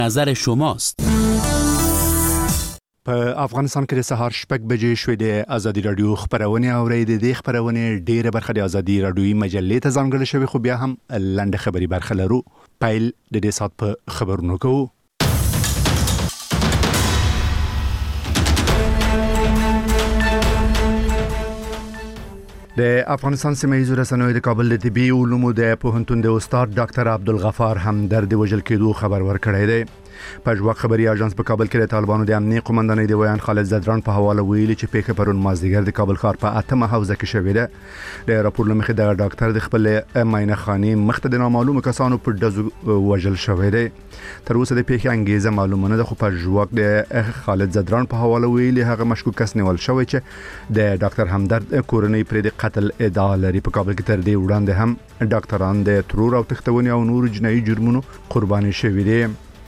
نظر شماست. په افغانستان کې د سهار 6 بجې شوې د ازادي رادیو خبرونه اورید د خبرونه ډیره برخه د ازادي رادیوي مجلې ته ځانګړې شوی، خو بیا هم لنډه خبري برخه لرو. پیل د دې سات په خبرونو کوو. د افغانستان سیمه رسنیو د کابل د طبي علومو د پوهنتون د استاد ډاکټر عبدالغفار همدرد وژل کېدو خبر ورکړی دی. په ژوند خبري اژانس په کابل کې د طالبانو د امنیتي قومندانۍ د ویان خالد زدران په حواله ویلي چې پیښه پرون مازدیګر د کابل ښار په 8 حوزه کې شوې ده. د راپور لمخې د ډاکټر د خپل معاینه خاني مخته د نامعلومو کسانو په دزو وژل شوې ده. تر اوسه د پیښې انګیزه معلومه نه ده، خو په ژوند د خالد زدران په حواله ویلي هغه مشکوک کس نیول شوی چې د ډاکټر همدرد کورنۍ پر د قتل ادعا لري. په کابل کې تر دې وړاندې هم ډاکټران د ترور او تختونې او نور جنایي جرمونو قرباني شوي دي.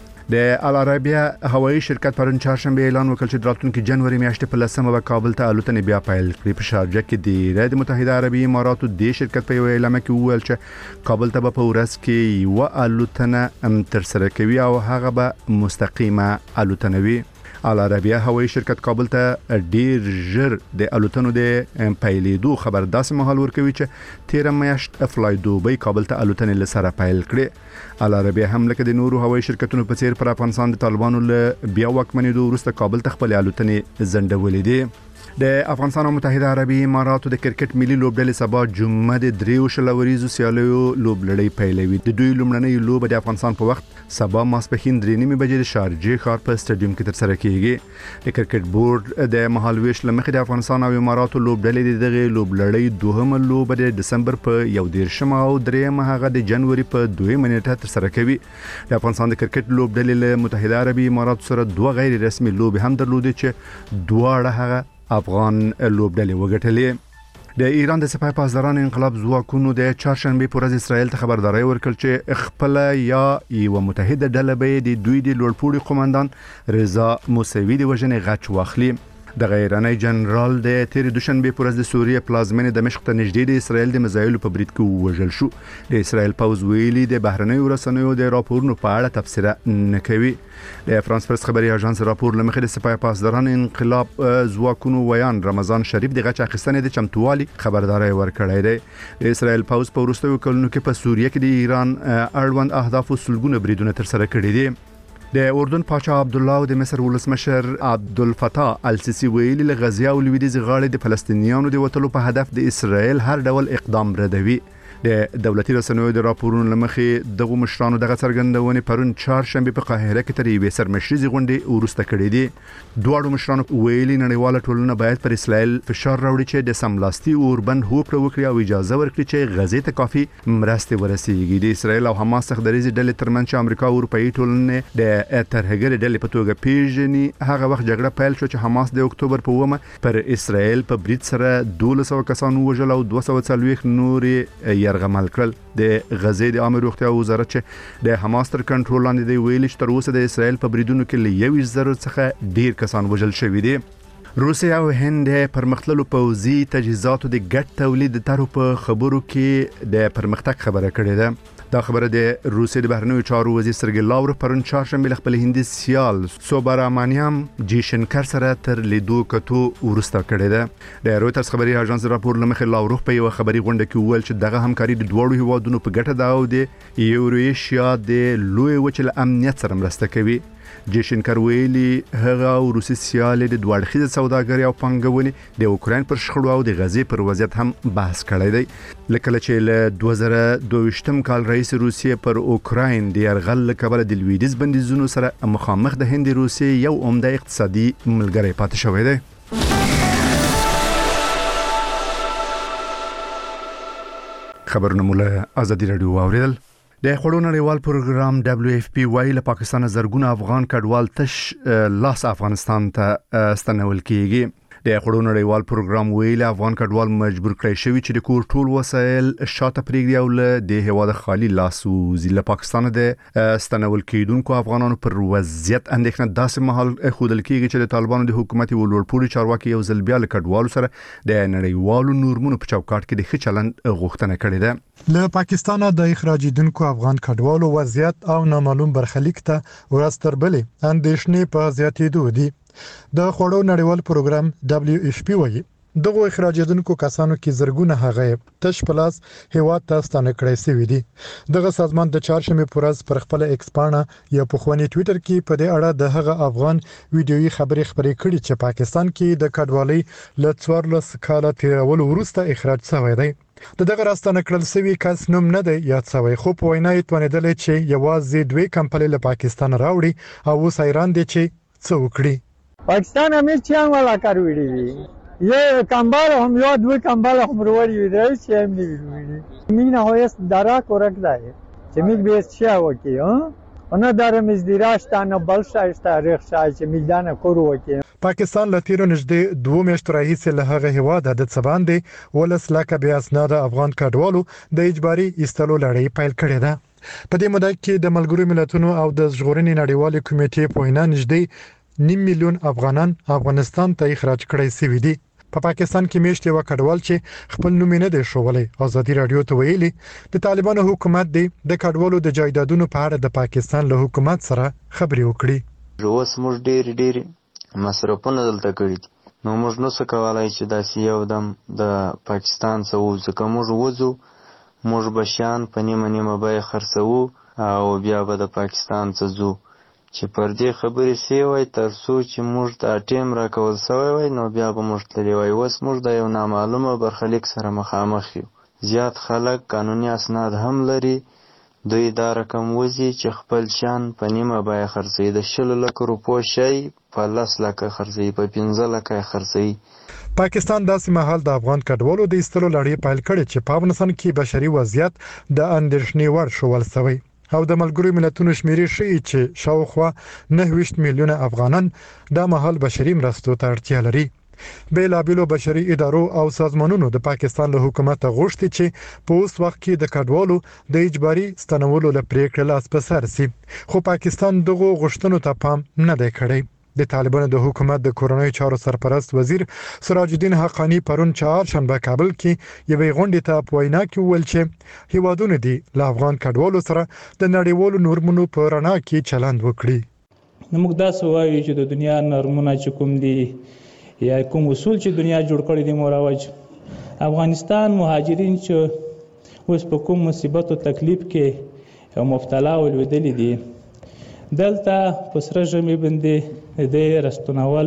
د العربیه هوایي شرکت پرون چهارشنبه اعلان وکړ چې راتلونکي جنوري میاشتې په 10مه به کابل ته الوتنې بیا پیل کړي. په شارجه کې د ایالات متحده عربي اماراتو د شرکت په یو اعلان کې وویل چې کابل ته په ورځ کې یو الوتنه تر سره کوي او هغه به مستقیمه الوتنه وي. العربیه هوایي شرکت کابل ته ډیر ژر د الوتنو د پیلېدو خبر داسې مهال ورکوي چې 13 میاشت فلای دوبۍ کابل ته الوتنې لسره پیل کړي. العربیه هم لکه د نورو هوایي شرکتونو په څیر پر افغانستان د طالبانو له بیا واکمنېدو وروسته کابل ته خپل الوتنې ځنډولې دي. د افغانستان او متحده عربي اماراتو د کرکټ ملي لوبډلې سبا جمعه د 3 شلوریزو سیالیو لوبلړۍ پیلوي. د دوی لومړنۍ لوبه د افغانستان په وخت سبا ماسپښین 3:30 بجې د شارجه ښار په سټیډیم کې تر سره کیږي. د کرکټ بورډ د مهالويش لمخې د افغانستان او اماراتو لوبډلې دغه لوبلړۍ دوهمه لوبه د دسمبر په 11 او 3 هغه د جنوري په 2 نیټه تر سره کوي. د افغانستان د کرکټ لوبډلې له متحده عربي اماراتو سره دوه غیر رسمي لوبې هم درلودې چې دواړه هغه افغان لوبډلې وګټلې. د ایران د سپاه پاسداران انقلاب ځواکونو د چهارشنبه پر ورځ اسرائیل ته خبرداري ورکړه چې خپل یا یو متحده ډله به د دوی د لوړپوړي قومندان رضا موسوي د وژنې غچ واخلي. د غیراني جنرال د تیر دوشنبه پر ورځ د سوریه پلازمینه دمشق ته نږدې د اسرائیل د میزایلو په برید کې وژل شو. د اسرائیل پوز ویلي د بهرنۍ ورسنیو د راپورونو په اړه تفسیر نه کوي. د فرانس پرس خبري اژانس راپور لمخې د سپاه پاسداران انقلاب ځواکونو ویان رمضان شریف د غچ اخیستنې د چمتووالي خبرداري ورکړی دی. د اسرائیل پوز په وروستیو کلونو کې په سوریه کې د ایران اړوند اهداف سلګونه بریدونه تر سره کړي دي. د اردن پاچا عبد الله او د مصر ولسمشر عبدالفتاح السیسی ویلي له غزه او لویدیځ غاړې د فلسطینیانو د وټلو په هدف د اسرائیل هر ډول اقدام ردوي. د دولتي رسنیو د راپورونو لمخې دغه مشرانو دغه څرګندونې پرون چهارشنبه په قاهره کې تر یوې سرمشريزي غونډې ورسته کړې دي. دواړو مشرانو ویلي نړیواله ټولنه باید پر اسرائیل فشار راوړي چې د سملاستی اوربند هوکړه وکړي او اجازه ورکړي چې غزه ته کافي مرستې ورسیږي. د اسرائیل او حماس څخه د ریزي ډلې ترمنځ چې امریکا او اروپאי ټولنه د ترهګر ډلې په توګه پیژني هغه وخت جګړه پیل شو چې حماس د اکتوبر په 1 پر اسرائیل په برید سره 1200 کسان وژل او 240 نور يرغمل کړل. د غزه د عامه روغتیا وزارت چې د حماس تر کنټرول لاندې دی ویلي چې تر اوسه د اسرائیل په بریدونو کې له 1,000 څخه ډیر کسان وژل شوي دي. روسیا او هند پرمختللو پوځي تجهیزاتو د ګډ تولید تر په خبرو کې د پرمختګ خبره کړې ده. دا خبره د روسیې د بهرنیو چارو وزیر سرګی لاورف پرون چهارشنبه خپل هندي سیال سوبرامانیام جیشنکر سره تر لیدو کتو ورسته کړې ده. د رویټرز خبري اژانس راپور لمخې لاورف په یو خبري غونډه کې وویل چې دغه همکاري د دوړو هیوادونو په ګټه ده او د یورویشیا د لوی وچل امنیت سره مرسته کوي. جیشنکر ویلي هغه او روسي سیال د دوړخیزه سوداګري او پنګونې د اوکرين پر شخړو او د غزې پر وضعیت هم بحث کړی دی. لکه چې له 2022 کال رئیس روسیې پر اوکرين د يرغل کبل د لویدیز بندیزونو سره مخامخ د هند روسیې یو عمده اقتصادي ملګری پاتې شوی دی. خبرونه مولا ازادي رادیو اوریدل. د خړو نړیوال پروګرام WFP وايي له پاکستان زرګونه افغان کډوال تش لاس افغانستان ته ستنول کیږي. د خوړو نړیوال پروګرام ویل افغان کډوال مجبور کړی شوی چې د کور ټول وسایل شاته پرېږدي او له د هواد خالی لاسو ځله پاکستان د ستنول کېدونکو افغانانو پر وضعیت اندېښنه داسې مهال خودل کېږي چې د طالبانو د حکومت ولورپوړي چارواکي یو ځل بیا له کډوالو سره د نړیوالو نورمونو په چوکاټ کې د ښه چلند غوښتنه کړې ده. له پاکستان د اخراجیدونکو افغان کډوالو وضعیت او نامعلوم برخلیک ته ورځ تر بلې اندېښنې په زیاتېدو دي. د خوړو نړیوال پروګرام WFP وایي دغه اخراجیدونکو کسانو کې زرګونه هغه تش پلاس هیواد ته ستانه کړی سوي دي. دغه سازمان د چهارشنبه پر ورځ پر خپل ایکس پاڼه یا په خواني ټوئیټر کې په دې اړه د هغه افغان ویډیويي خبرې خبرې کړې چې پاکستان کې د کډوالۍ له 14 کاله تیرولو وروسته اخراج شوی دی. دغه راستانه کړل سوي کس نوم نه دی یاد شوی خو په وینا یې توانیدل چې یوازې دوی کمپنۍ له پاکستان راوړي او اوس حیران دي چې څه وکړي. पाकिस्तान हमें चियांग वाला कर वीडी ये कंबाल हम यो दो कंबाल हम रोड़ी विदर चेम नी वीडी मीना होयस दारा कोरकदा है चमिक बेस छया वकी ona darem izdirashtan balshaysta rexshay chemigdan koru waki پاکستان له تیرو نږدې 2 میاشتو راهیسې له هغه هیواد د څباندې ولس لکه بیا اسناد افغان کډوالو د اجباري ایستلو لړۍ پیل کړې ده. په دې موده کې د ملګرو ملتونو او د ژغورنې نړیوالې کمیټې په وینا نږدې 9 میلیون افغانان افغانستان ته اخراج کړي سوي دي. په پاکستان کې میشت یو کډوال چې خپل نوم نه دی شوولای ازادي رادیو ته ویلي د طالبانو حکومت دی د کډوالو د جایدادونو په اړه د پاکستان له حکومت سره خبرې وکړي. اوس موږ ډېر مصرفونه دلته کړي نو موږ نو څه کولای چې داسې یو دم د پاکستان څخه ځکه موږ وځو موږ بشان په نیمه به خرڅو او بیا به د پاکستان څخه ځو چې پر دې خبرې سی وای تر څو چې موږ ته ټیم راکول سوی وای نو بیا به موږ تللی وای. اوس موږ د یو نامعلومه برخلیک سره مخامخ یو. زیات خلک قانوني اسناد هم لري دوی دا رقم وزي چې خپل شان په نیمه بیه خرڅوي د 10 لک روپو شی په 10 لک خرڅوي په 15 لک خرڅوي. پاکستان داسې مهال د افغان کډوالو د ایستلو لړۍ پیل کړې چې په افغانستان کې بشري وضعیت د اندېښنې وړ شول سوی او د ملګرو ملتونو شمیرې ښیي چې شاوخوا 9 میلیونه افغانان د مهال بشري مرستو ته اړتیا لري. بیلابېلو بشري ادارو او سازمانونو د پاکستان له حکومت غوښتي چې په اوس وخت کې د کډوالو د اجباري ستنولو لپاره پریکړه لاس په سر سي خو پاکستان دغه غوښتنو ته پام نه دی کړی. د طالبانو د حکومت د کورونی چارو سرپرست وزیر سراج الدین حقانی پرون چهارشنبه کابل کې یوې غونډې ته په وینا کې ویل چې هیوادونه دي له افغان کډوالو سره د نړیوالو نورمونو په رڼا کې چلند وکړي. موږ دا سوایو چې د دنیا نورمونه چې کوم دي یا کوم اصول چې دنیا جوړ کړی دي مروج افغانستان مهاجرین چې اوس په کوم مصیبت او تکلیف کې مبتلا ولودل دي دلته پسره ژمي باندې د رستنول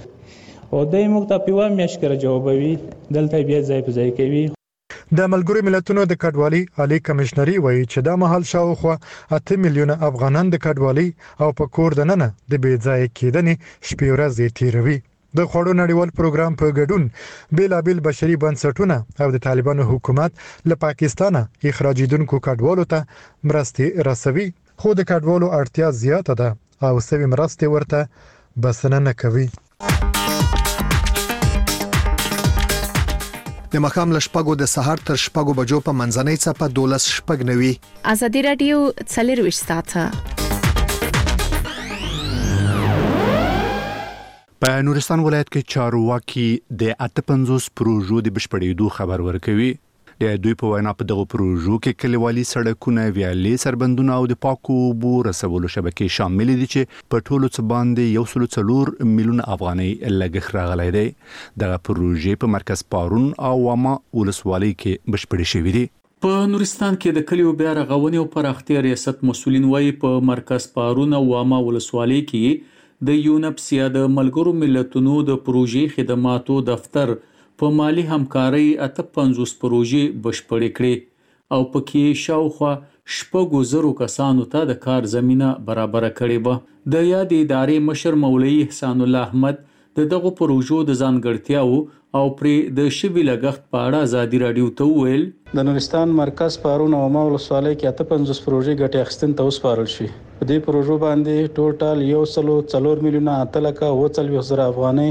او د موږ ته پیوام میشکره جوابوي دلته بیا ځای په ځای کوي. د ملګرو ملتونو د کډوالۍ عالی کمشنري وایي چې دا مهال شاوخوا 8 میلیونه افغانان د کډوالۍ او په کور دننه د بې ځای کېدنې شپې ورځې تیروي. د خوړو نړیوال پروګرام په ګډون بیلابل بشري بنسټونه او د طالبانو حکومت له پاکستان اخراجیدونکو کډوالو ته مرستې رسوي خو د کډوالو اړتیا زیاته ده او سوي مرستې ورته بسنه نه کوي. د مخام لشپګو د سحر تر شپګو بجو په منځنۍ څپه 12 شپګ نوي. ازادي رادیو څلرويش ساعته. په نورستان ولایت کې چارواکي د 58 پروژو د بشپړېدو خبر ورکوي. د دوی په وینا په دغه پروژو کې کلیوالي سړکونه، ویالې، سربندونه او د پاکو اوبو رسولو شبکې شامل دي چې په ټولو څه باندې 1.4 میلیون افغانۍ لګښت راغلی دی. دغه پروژې په مرکز پارون او واما ولسوالۍ کې بشپړې شوې دي. په نورستان کې د کلیو بیا رغونې او پراختیا ریاست مسولین وایي په مرکز پارون او واما ولسوالۍ کې د یونپسیا د ملګرو ملتونو د پروژې خدماتو دفتر په مالی همکارۍ 58 پروژې بشپړې کړې او پکې شاوخوا 6,000 کسانو ته د کار زمينه برابر کړې و. د یاد ادارې مشر مولوي احسان الله احمد دغه پروژو د ځانګړتیاو او پرې د شوي لګښت په اړه ازادي رادیو ته وویل د نورستان مرکز پارون او واما ولسوالۍ کې 58 پروژې ګټې اخیستن ته وسپارل شي. په دې پروژو باندې ټوټال 1.4 میلیونه 8 لک 40,000 افغانۍ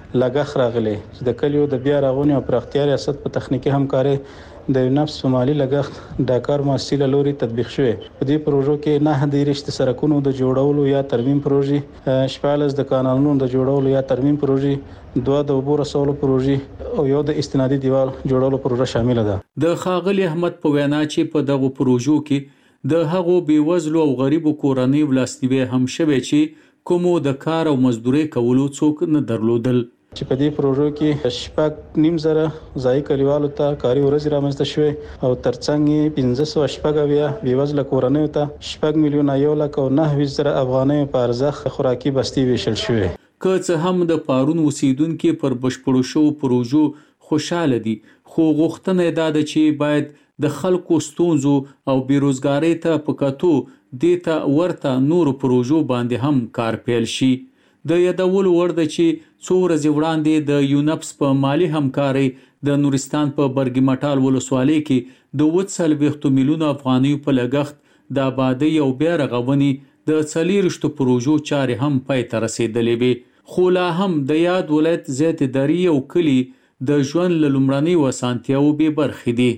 لګښ راغلی چې د کلیو د بیا رغونې او پراختیا ریاست په تخنیکی همکاري د یونپس په مالی لګښت ډاکار مؤسسې لوري تطبیق شوی. په دې پروژو کې 9 سړکونو د جوړولو یا ترمیم پروژې، 14 د کانالونو د جوړولو یا ترمیم پروژې، 2 د اوبو رسولو پروژې او 1 د استنادي دیوال جوړولو پروژه شامل ده. د ښاغلي احمد په وینا چې په دغه پروژو کې د هغو بیوزلو او غریبو کورنیو لاسنیوي هم شوی چې کومو د کار او مزدوري کولو څوک نه درلودل. چې په دې پروژو کې 6.5 ځای کلیوالو ته کاري ورځې رامنځته شوې او ترڅنګ یې 1500 بیوزله کورنیو ته 6 میلیونه 1,09,000 افغانۍ په ارزښت خوراکي بستي ویشل شوې. که څه هم د پارون اوسیدونکو پر بشپړو شو پروژو خوشاله دي، خو غوښتنه دا ده چې باید د خلکو ستونزو او بیروزګاری ته په کتو دیتا ورته نور پروژو باندې هم کار پیل شي. د یادولو وړ ده چې څو ورځې وړاندې د یونپس په مالی همکاري د نورستان په برګی مټال ولسوالۍ کې د 40 میلیون افغانیو په لګښت د آبادی او بیا رغونې د 40 پروژو چارې هم پای ته رسیدلې وي. خو لا هم د یاد ولایت زیات دری او کلی د ژوند لومړنۍ وسانتیاو به برخې دي.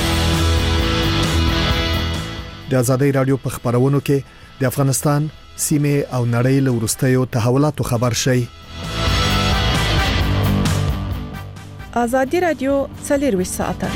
د آزادۍ رادیو په خبرونو کې د افغانستان سیمه او نړۍ له وروستیو تحولاتو خبر شي. آزادۍ رادیو 24 ساعته.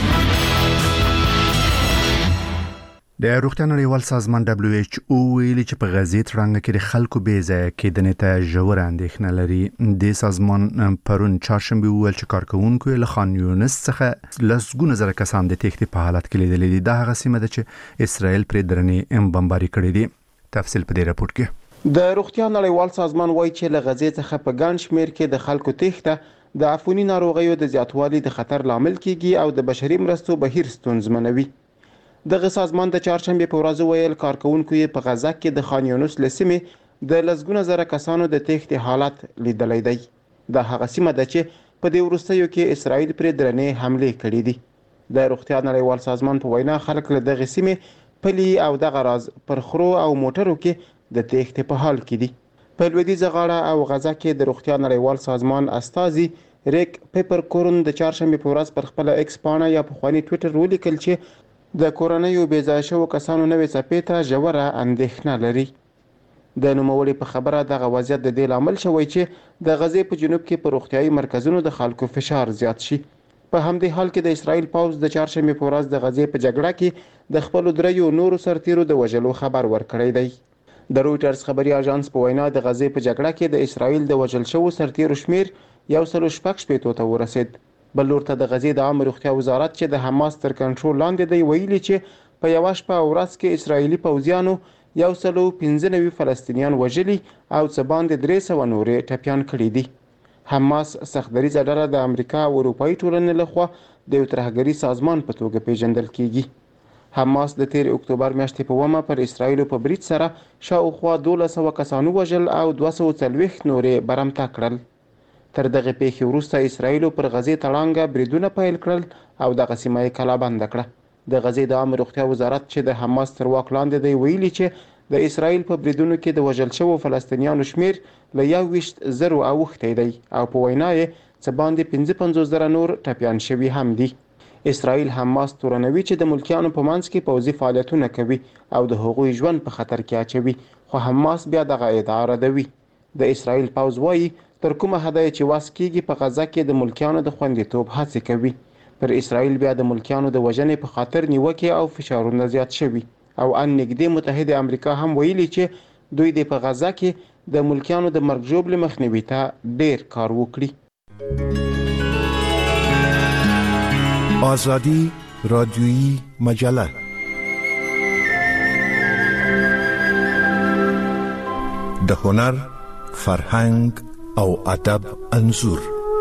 د روغتیا نړیوال سازمان WHO ویلي چې په غزې ترڅنګ کې د خلکو بې ځای کېدنې ته ژور اندېښنه لري. د سازمان پرون چهارشنبه ویل چې کارکونکو له خان یونس څخه لسګونه زره کسان د تېښتې په حالت کې لیدل دي. دا هغه سیمه ده چې اسرائیل پرې درنې بمباري کړې دي. تفصیل په دې راپور کې. د روغتیا نړیوال سازمان وایي چې له غزې څخه په ګڼ شمېر کې د خلکو تېښته د عفوني ناروغیو د زیاتوالي د خطر لامل کیږي او د بشري مرستو بهیر ستونزمنوي. دغه سازمان د چهارشنبه په ورځ ویل کارکونکو په غزه کې د خان یونس لسمه د لسګونه زره کسانو د تېښتې حالت لیدلی دی. د هغه سیمه ده چې په دې وروستیو کې اسرائیل پرې درنې حملې کړې دي. د روغتیا نړیوال سازمان په وینا خلک له دغه سیمه پلی او دغه راز پر خرو او موټرو کې د تېښتې په حال کې دي. په لویدیځه غاړه او غزه کې د روغتیا نړیوال سازمان استازي ریک پیپر کورن د چهارشنبه په ورځ پر خپل ایکس پاڼه یا په خواني ټوئیټر ولیکل چې د کورونیو بې ځای شوو کسانو نوې څپې ته ژوره اندېښنه لري. د نوموړي په خبره دغه وضعیت د دې لامل شوی چې د غزې په جنوب کې په روغتیايي مرکزونو د خلکو فشار زیات شي. په همدې حال کې د اسرائیل پوځ د چهارشنبه په ورځ د غزې په جګړه کې د خپل دریو نورو سرتیرو د وژلو خبر ورکړی دی. د رویټرز خبري اژانس په وینا د غزې په جګړه کې د اسرائیل د وژل شوو سرتیرو شمیر 116 ته ورسید. بل لورته د غزې د عام روغتیا وزارت چې د حماس تر کنټرول لاندې دی ویلي چې په یو شپه او ورځ کې اسرایلی پوځیانو 195 فلسطینیان وژلي او څه باندې 300 نورې ټپیان کړي دي. حماس سختدریزه ډله د امریکا او اروپایي ټولنې لخوا د یو ترهګري سازمان په توګه پیژندل کیږي. حماس د 13 اکتوبر میاشتې په ومه پر اسرایل په برید سره شاوخوا 1200 کسانو وژل او 240 نورې برمته کړل. تر دغه پیښې وروسته اسرایل پر غزې تړانګه بریدونه پیل کړل او دغه سیمه یې کلابند کړه. د غزې د عام روغتیا وزارت چې د حماس تر واک لاندې دی ویلي چې د اسرایل په بریدونو کې د وژل شوو فلسطینیانو شمیر له 21,000 اوښتی دی او په وینا یې څه باندې 55,000 نور ټپیان شوي هم دي. اسرائیل حماس تورنوي چې د ملکیانو په منځ کې پوځي فعالیتونه کوي او د هغوی ژوند په خطر کې اچوي، خو حماس بیا دغه ادعا ردوي. د اسرائیل پوځ وایي تر کومه حده چې واس کېږي په غزه کې د ملکیانو د خوندیتوب هڅې کوي. پر اسرائیل بیا د ملکیانو د وژنې په خاطر نیوکې او فشارونه زیات شوي او ان نږدې متحده امریکا هم ویلي چې دوی د په غزه کې د ملکیانو د مرګ ژوبلې مخنیوي ته ډیر کار وکړي. آزادی رادیویی مجله د هنر، فرهنګ او ادب انځور.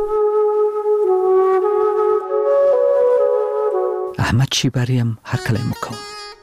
احمد شیباریم هر کله مکو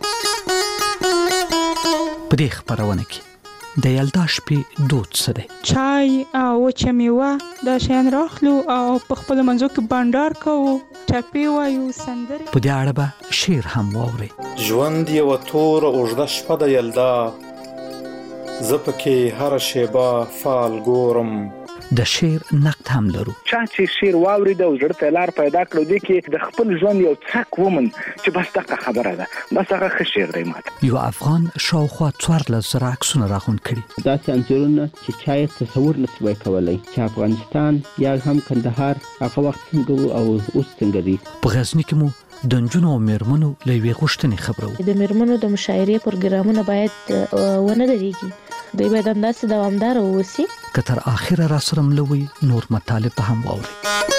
په دې خبرونه کې د یلدا شپې دود څه دی؟ چای او وچه میوه دا شیان راخلو او په خپل منځو کې بانډار کوو، ټپې وایو، سندرې. په دې اړه به شعر هم واورئ. ژوند یوه توره اوږده شپه د یلدا، زه پکې هره شیبه فال ګورم. د شعر نقد هم لرو. چا چې شعر واورید او زړه ته لار پیدا کړو دی کې د خپل ژوند یو څک ومن چې بس دغه خبره ده، بس هغه ښه شعر دی ماته. یو افغان شاوخوا 1400 عکسونه راغونډ کړي. دا انځورونه چې چا یې تصور نشوي کولای چې افغانستان یا هم کندهار هغه وخت څنګه او اوس څنګه دی. په غزني کې مو د نجونو او میرمنو له یوې غوښتنې خبرو. د میرمنو د مشاعرې پروګرامونه باید ونه درېږي، دوی باید همداسې دوامدار واوسي. که تر آخره را سره ملوي نور مطالب هم واوري.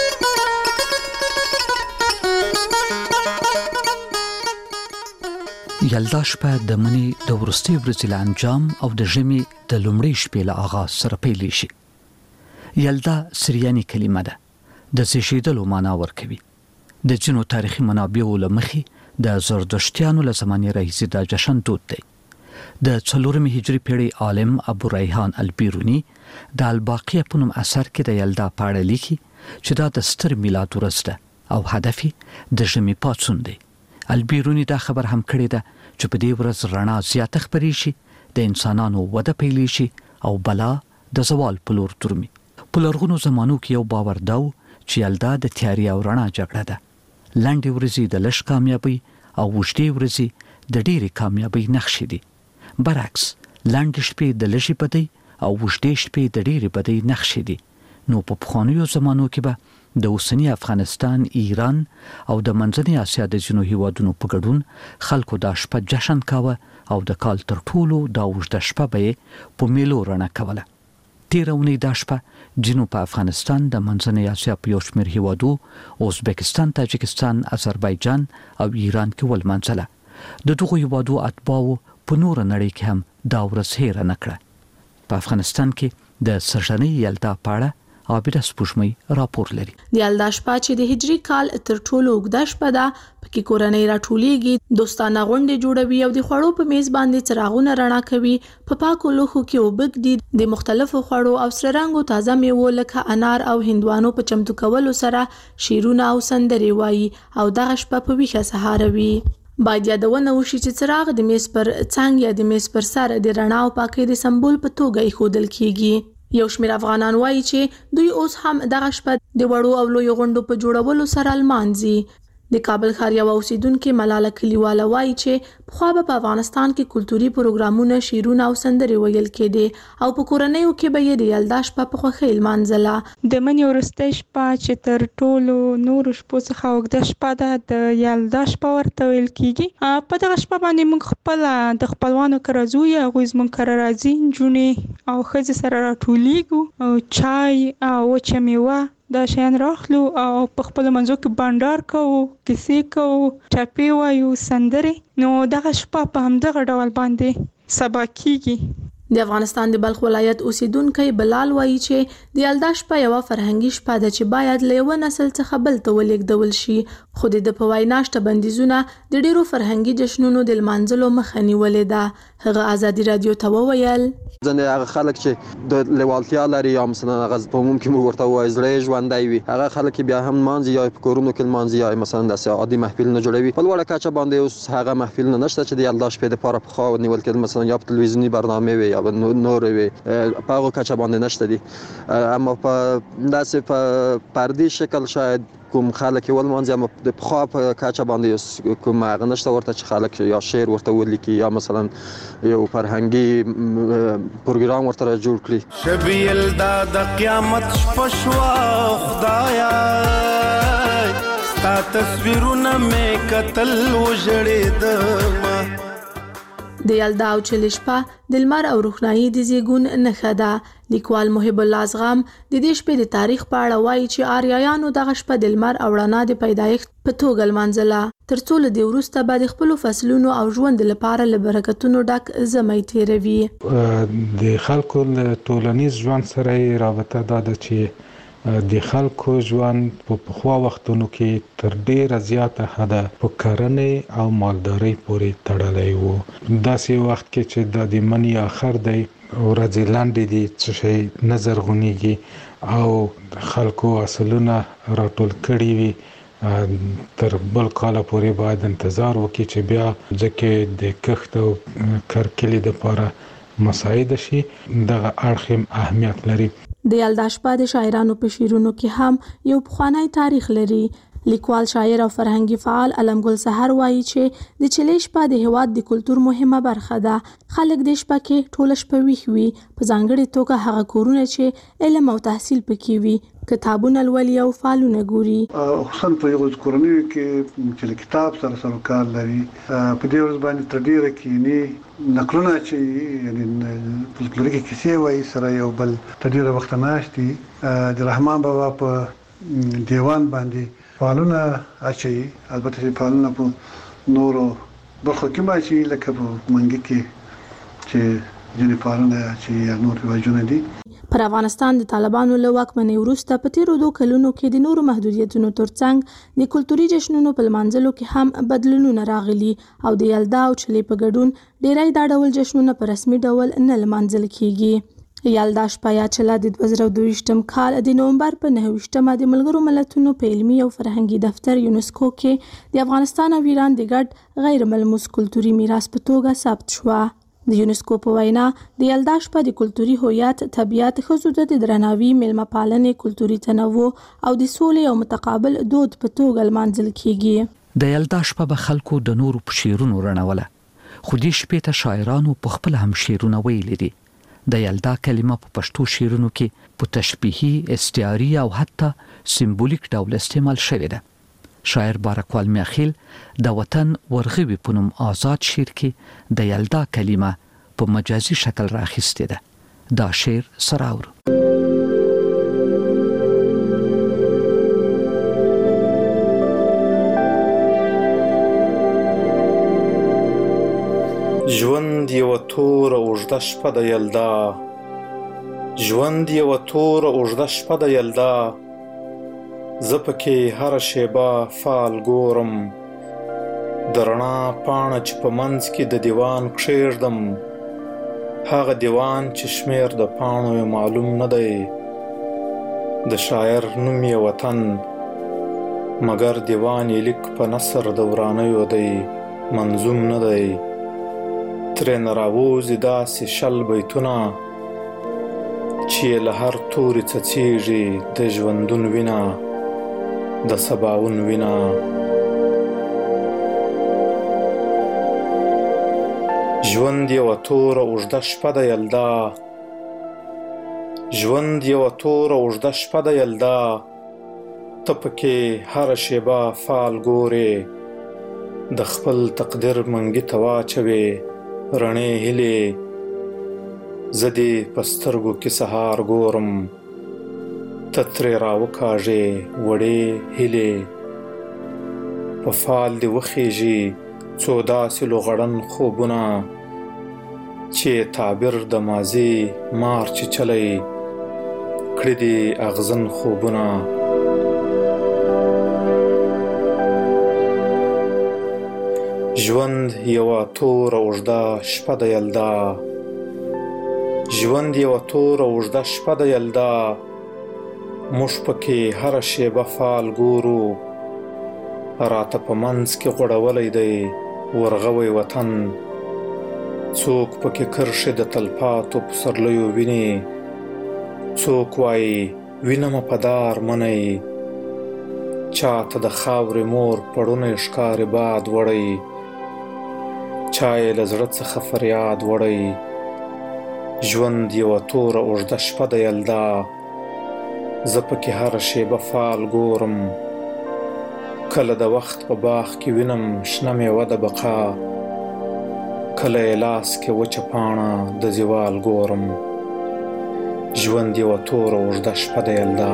یلدا شپه د مني د وروستي ورځې له انجام او د ژمي د لومړۍ شپې له آغاز سره پیل شي. یلدا سریاني کلمه ده، د زیږیدلو معنا ورکوي. د ځینو تاریخي منابعو له مخې د زردشتیانو له زمانې راهیسې دا جشن دود دی. د 4 هجری پیړۍ عالم ابو ریحان البیرونی د الباقیه په نوم اثر کې د یلدا په اړه لیکي چې دا د ستر میلاد ورځ ده او هدف د ژمي پاڅون دی. البیرونی دا خبر هم کړی ده چې په دې ورځ رڼا زیاته خپرې شي، د انسانانو وده پیل شي او بلا د زوال په لور درومي. په لرغونو زمانو کې یو باور دا چې یلدا د تیاري او رڼا جګړه ده. لنډې ورځې د لږ کامیابۍ او اوږدې ورځې د ډېرې کامیابۍ نښې دي. برعکس لنډې شپې د لږې بدۍ او اوږدې شپې د ډېرې بدۍ نښې دي. نو په پخوانیو زمانو کې به د اوسني افغانستان، ایران او د منځنۍ اسیا د ځینو هیوادونو په ګډون خلکو دا شپه جشن کاوه او د کال تر ټولو دا اوږده شپه به یې په میلو رڼا کوله. تېره اونۍ دا شپه ځینو په افغانستان د منځنۍ اسیا په یو شمېر هیوادو ازبکستان، تاجکستان، آذربایجان او ایران کې ولمانځله. د دغو هیوادو اتباعو په نور نړۍ کې هم دا ورځ هېره نه کړه. په افغانستان کې د سرژنۍ یلدا په اړه عابده سپوږمۍ راپور لري. د یلدا شپه چې د هجري کال تر ټولو اوږده شپه ده، پکې کورنۍ راټولیږي، دوستانه غونډې جوړوي او د خوړو په میز باندې څراغونه رڼا کوي. په پاکو لوښو کې اوبه ږدي، د مختلفو خوړو او سره رنګو تازه میوو لکه انار او هندوانو په چمتو کولو سره شیرونه او سندرې وایي او دغه شپه په ویښه سهاروي. باید یادونه وشي چې څراغ د میز پر څنګ یا د میز پر سر د رڼا او پاکۍ د سمبول په توګه ایښودل کیږي. یو شمېر افغانان وایي چې دوی اوس هم دغه شپه د وړو او لویو غونډو په جوړولو سره لمانځي. د کابل ښار یو اوسیدونکې ملاله کلیواله وایي چې پخوا به په افغانستان کې کلتوري پروګرامونه، شعرونه او سندرې ویل کېدې او په کورنیو کې به یې د یلدا شپه په خوښۍ لمانځله. د مني وروستۍ شپه چې تر ټولو نورو شپو څخه اوږده شپه ده، د یلدا شپه ورته ویل کېږي. په دغه شپه باندې موږ خپله د خپلوانو کره ځو یا هغوی زموږ کره راځي، نجونې او ښځې سره راټولیږو او چای او وچه میوه دا شیان راخلو او په خپلو منځو کې بانډار کوو، کیسې کوو، ټپې وایو، سندرې. نو دغه شپه په همدغه ډول باندې سبا کیږي. د افغانستان د بلخ ولایت اوسیدونکی بلال وایي چې د یلدا شپه یوه فرهنګي شپه ده چې باید له یوه نسل څخه بل ته ولېږدول شي. خو د په وینا شته بندیزونه د ډېرو فرهنګي جشنونو د لمانځلو مخه نیولې ده. هغه ازادي رادیو ته وویل ځنې هغه خلک چې د لیوالتیا لري یا مثلا هغه په عموم کې موږ ورته وایو زړه یې ژوندی وي، هغه خلک بیا هم لمانځي یا په کورونو کې لمانځي یا مثلا داسې عادي محفلونه جوړوي. په لوړه کچه باندې اوس هغه محفلونه نشته چې د یلدا شپې دپاره پخوا نیول کېدل، مثلا یا په تلویزیوني برنامې وي یا نورې وي، په هغو کچه باندې نشته دي. اما په داسې په فردي شکل شاید کوم خلک ولمانځي، اما د پخوا په کچه باندې کوم هغه نشته ورته چې خلک یا شعر ورته ولیکي یا مثلا یو فرهنګي پروګرام ورته جوړ کړي. شب یلدا د قیامت شپه شوه خدایا، ستا تصویرونه مې کتل وژړېدم. د یلدا او چلې شپه د لمر او روښنايي د زیږون نښه ده. لیکوال محب الله ازغام د دې شپې د تاریخ په اړه وایي چې آریایانو دغه شپه د لمر او رڼا د پیدایښت په توګه لمانځله، تر څو له دې وروسته به د خپلو فصلونو او ژوند لپاره له برکتونو ډک ژمی تېروي. د خلکو له ټولنیز ژوند سره یې رابطه دا ده چې د خلکو ژوند په پخوا وختونو کې تر ډیره زیاته حده په کرنې او مالدارۍ پورې تړلی و. داسې وخت کې چې د مني آخر دی، ورځې لنډې دي، څه شی نه زرغونېږي او خلکو حاصلونه راټول کړي وي، تر بل کاله پورې باید انتظار وکړي چې بیا ځکه د کښت او کرکلې دپاره مساعده شي دغه اړخ اهمیت لري. د یلدا شپه د شاعرانو په شعرونو کې هم یو پخوانی تاریخ لري. لیکوال، شاعر او فرهنګي فعال علمګل سحر وایي چې د چلې شپه د هیواد د کلچر مهمه برخه ده. خلک د شپه کې ټول شپه ویښ وي، په ځانګړي توګه هغه کورونه چې علم او تحصیل پکې وي، کتابونه لولي او فعالونه ګوري. خصوصا په یو کورنۍ کې چې کتاب سره کار لري، په دې ورځ باندې تر ډیره کې نقلونه چې یعنی فلکلوریکي کیسې وایي سره یو بل تر ډیره وخت ناشتي د رحمان بابا په دیوان باندې فعالونه اچي. البته فعالونه په نورو برخو کې ماشي لکه په منګي کې چې ځینې فعالونه اچي یا نور واجونه دي. پر افغانستان د طالبانو له واکمنۍ وروسته په تیرو 2 کلونو کې د نورو محدودیتونو ترڅنګ د کلتوري جشنونو په لمانځلو کې هم بدلونونه راغلي او د یلدا او چلې په ګډون ډیری دا ډول جشنونه په رسمي ډول نه لمانځل کیږي. یلدا شپه یا چله د 2022 کال د نومبر په 9مه د ملګرو ملتونو په علمي او فرهنګي دفتر یونسکو کې د افغانستان او ایران د ګډ غیر ملموس کلتوري میراث په توګه ثبت شوه. د یونسکو په وینا د یلدا شپه د کلتوري هویت، طبیعت، ښځو د درناوي، میلمه پالنې، کلتوري تنوع او د سولې او متقابل دود په توګه لمانځل کیږي. د یلدا شپه به خلکو د نورو په شعرونو رڼوله، خو دې شپې ته شاعرانو په خپل هم شعرونه ویلي دي. د یلدا کلمه په پښتو شعرونو کې په تشبیهي، استعاري او حتی سمبولیک ډول استعمال شوې ده. شاعر بارکوال میاخیل د وطن ورغوي په نوم آزاد شعر کې د یلدا کلمه په مجازي شکل راخیستې ده. دا شعر سراور ژوند یو تور اوږده شپه د یلدا، ژوند یو تور اوږده شپه د یلدا، زه پکې هر شیبه فال ګورم، د رڼا پاڼه چې په منځ کې د دیوان کښېږدم، هغه دیوان چې شمیر د پاڼو یې معلوم نه دی، د شاعر نوم یې وطن، مګر دیوان یې لیک په نثر د ورانیو دی، منظوم نه دی. ترې راووځي داسې شل بیتونه چې له هر توري څڅېږي د ژوندون وینه، د سباون وینه. ژوند یوه توره اوږده شپه د یلدا، ژوند یوه توره اوږده شپه د یلدا، ته پکې هره شیبه فال ګورې، د خپل تقدیر منګي ته واچوې رڼې هیلې، زه دې په سترګو کې سهار ګورم، ته ترې راوکاږې وړې هیلې، په فال دې وخیږي څو داسې لوغړن خوبونه، چې تعبیر د ماضي مار چې چلی کړي دي اغزن خوبونه. ژوند یوه توره اوږده شپه د یلدا، ژوند یوه توره اوږده شپه د یلدا، موږ پکې هره شیبه فال ګورو، راته په منځ کې غوړولی دی ورغوی وطن، څوک پکې کرښې د تلپاتو پسرلیو ویني، څوک وایي وینمه په دار منی، چاته د خاورې مور پړونی ښکاري باد وړی، چا یې له زړه څخه فریاد وړی. ژوند یوه توره اوږده شپه د یلدا، زه پکې هره شیبه فال ګورم، کله د وخت په باغ کې وینم شنه میوه د بقا، کله یې لاس کې وچه پاڼه د زوال ګورم. ژوند یوه توره اوږده شپه د یلدا.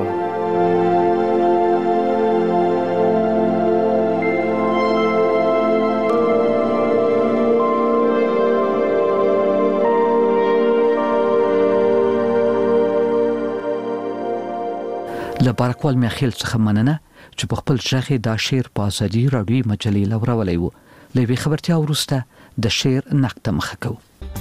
له بارکوال میاخیل څخه مننه چې په خپل ژغ دا شعر په ازادي راډیوي مجلې لورولی و. له یوې خبرتیا وروسته د شعر نقد ته مخه کوو.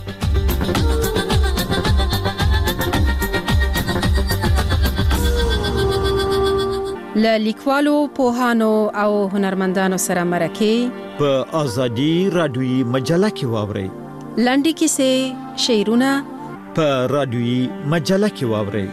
له لیکوالو، پوهانو او هنرمندانو سره مرکې په ازادي راډیوي مجله کې واورئ. لنډې کیسې، شعرونه په رادیوي مجله کې واورئ.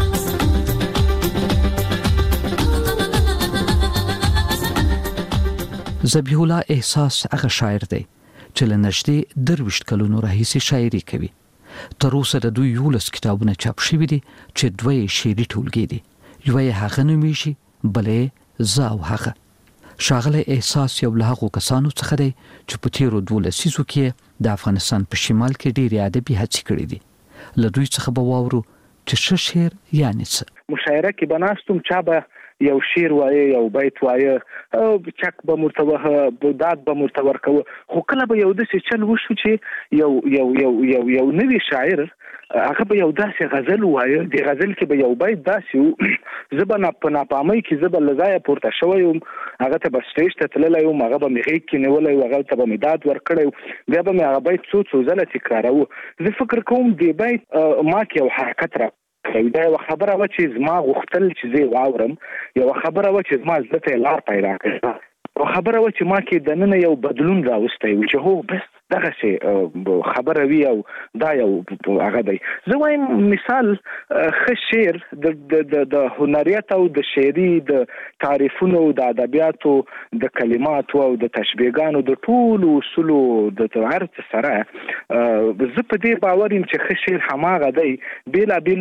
ذبیح الله احساس هغه شاعر دی چې له نږدې 23 کلونو راهیسې شاعري کوي. تر اوسه د دوی 11 کتابونه چاپ شوي دي چې دوی شعري ټولګي دي. یو یې هغه نومیږي، بلې زه او هغه. شاغله احساس یو له هغو کسانو څخه دی چې په تیرو 12 لسیزو کې د افغانستان په شمال کې ډېری ادبي هڅې کړې دي. له دوی څخه به واورو چې ښه شعر یعنی څه. مشاعره کې بناستم چا به یو شعر وایي، یو بیت وایي، چک به مرتوه داد به مرتور کوي، خو کله به یو داسې چل وشو چې یو نوی شاعر هغه به یو داسې غزل وایي، د غزل کې به یو بیت داسې زه به په ناپامۍ کې زه به له ځایه پورته شوی یم، هغه ته به سټیج ته تللی یم، هغه به مې غېږ کې نیولی و، هغه ته به مې داد ورکړی و، بیا به مې هغه بیت څو ځله تکراروه. زه فکر کوم دې بیت ما کې یو حرکت را دا یو خبره و چې زما غوښتل چې زه واورم، یو خبره و چې زما زړه ته لار پیدا کړه، او خبره و چې ما کې دننه یو بدلون راوستی و چې هو بس دغه څه خبره وی او دا یو هغه دی. زه وایم مثال ښه شعر د هنریت او د شعري د تعریفونو د ادبیاتو د کلماتو او د تشبیهګانو د ټولو اصولو د عرض سره زه په دې باور یم چې ښه شعر هماغه دی بېلابېل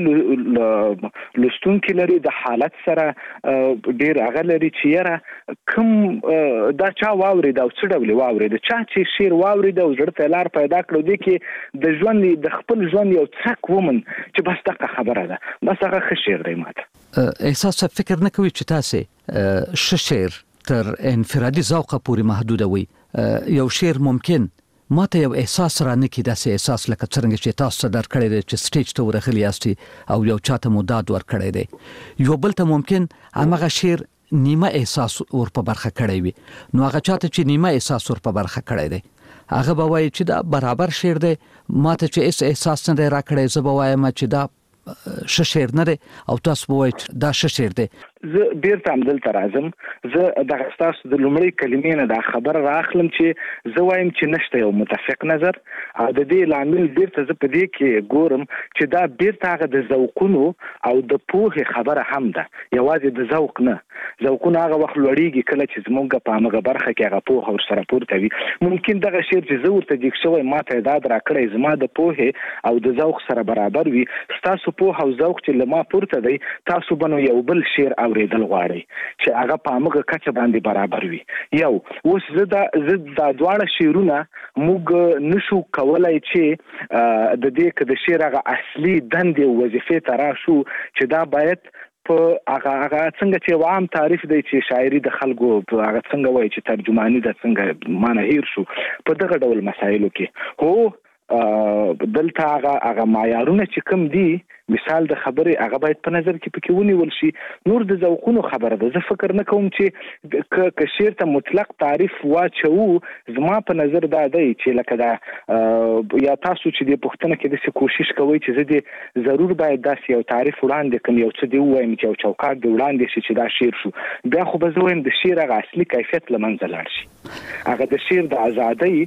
لوستونکي لري د حالت سره ډېر هغه لري چې یاره کوم دا چا واورېد او څه ډول واورېد، چا چې شعر واورېد او زړه ته لار پیدا کړو دی کې د ژوند د خپل ژوند یو څرک ومن چې بس دغه خبره ده، بس هغه ښه شعر دی. ماته احساس فکر نه کوي چې تاسو ښه شعر تر انفرادي ذوق پورې محدودوي. یو شعر ممکن ماته یو احساس را نه کی داسې احساس لکه څنګه چې تاسو درکړی دی چې سټیج ته ورغلی یاستئ او یو چاته مو داد ورکړی دی، یو بل ته ممکن هغه شعر نیمه احساس ور په برخه کړی وي، نو هغه چاته چې نیمه احساس ور په برخه کړی دی هغه به وایي چې دا برابر شعر دی، ماته چې احساس نه راکړی زه به وایم چې دا ښه شعر نه دی او تاسو به وایئ دا ښه شعر دی. زه بیرته همدلته راځم، زه دغه ستاسو د لومړۍ کلمې نه دا خبره راخلم چې زه وایم چې نشته یو متفق نظر، او د دې لامل بیرته زه په دې کې ګورم چې دا بیرته هغه د ذوقونو او د پوهې خبره هم ده، یوازې د ذوق نه. ذوقونه هغه وخت لوړېږي کله چې زموږ په همغه برخه کې هغه پوهه ورسره پورته وي. ممکن دغه شعر چې زه ورته جګ شوی ما ته داد راکړی زما د پوهې او د ذوق سره برابر وي، ستاسو پوهه او ذوق چې له ما پورته دی تاسو به نو یو بل شعر اورېدل غواړئ چې هغه په همغه کچه باندې برابر وي. یو اوس زه دا دواړه شعرونه موږ نشو کولای چې د دې که د شعر هغه اصلي دندې او وظیفې ته راشو چې دا باید په هغه څنګه چې عام تعریف دی چې شاعري د خلکو هغه څنګه وایي چې ترجمانی د څنګه معنی هیر شو په دغه ډول مسایلو کې. هو دلته هغه معیارونه چې کوم دي مثال د خبرې هغه باید په نظر کې پکې ونیول شي. نور د ذوقونو خبره ده، زه فکر نه کوم چې که شعر ته مطلق تعریف واچو، زما په نظر دا دی چې لکه دا یا تاسو چې د پښتنه کې داسې کوشش کوئ چې زه دې ضرور باید داسې یو تعریف وړاندې کړم، یو څه دې ووایم چې یو چوکاټ دې وړاندې شي چې دا شعر شو، بیا خو به زه وایم د شعر هغه اصلي کیفیت له منځه لاړ شي. هغه د شعر د ازادۍ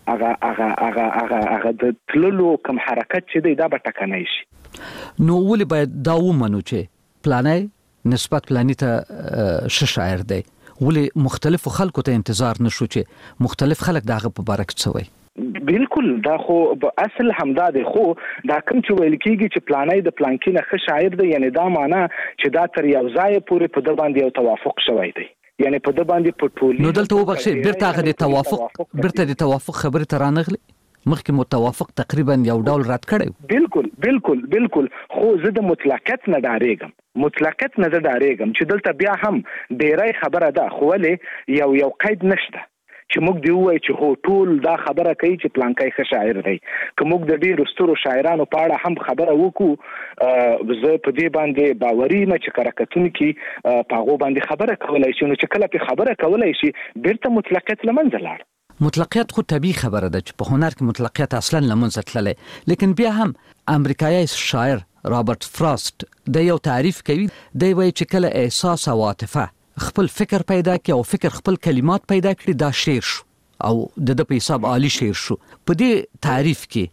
هغه د تللو کوم حرکت چې دی دا به ټکنی شي. نو ولې باید دا ومنو چې پلانای نسبت پلانی ته ښه شاعر دی، ولې مختلفو خلکو ته انتظار نشو چې مختلف خلک دغه په باره کې څه وایي؟ بالکل دا خو اصل همدا دی، خو دا کوم چې ویل کېږي چې پلانای د پلانکي نه ښه شاعر دی، یعنی دا معنا چې دا تر یو ځای پورې په ده باندې یو توافق شوی دی، یعنی په ده باندې په ټولنه. نو دلته وبخښئ بیرته هغه د توافق خبرې ته رانغلي، مخکې متوافق تقریبا یو ډول رد کړی. بالکل خو زه د مطلقیت نه ډارېږم چې دلته بیا هم ډیری خبره ده، خو ولې یو قید نشته چې موږ دی وایو چې هو ټول دا خبره کوي چې پلانکی ښه شاعر دی. که موږ د ډېرو سترو شاعرانو په اړه هم خبره وکړو، زه په دې باندې باوري یم چې کارکتونکي په هغو باندې خبره کولی شي، نو چې کله پې خبره کولی شي بیرته مطلقیت له منځه لاړ. مطلقیت خو طبیعي خبره ده چې په هنر کې مطلقیت اصلا له منځه تللی، لیکن بیا هم امریکایي شاعر رابرت فراست د یو تعریف کوي، دی وایي چې کله احساس او عاطفه خپل فکر پیدا کړي او فکر خپل کلمات پیدا کړي دا شعر شو او د په حساب عالی شعر شو. په دې تعریف کې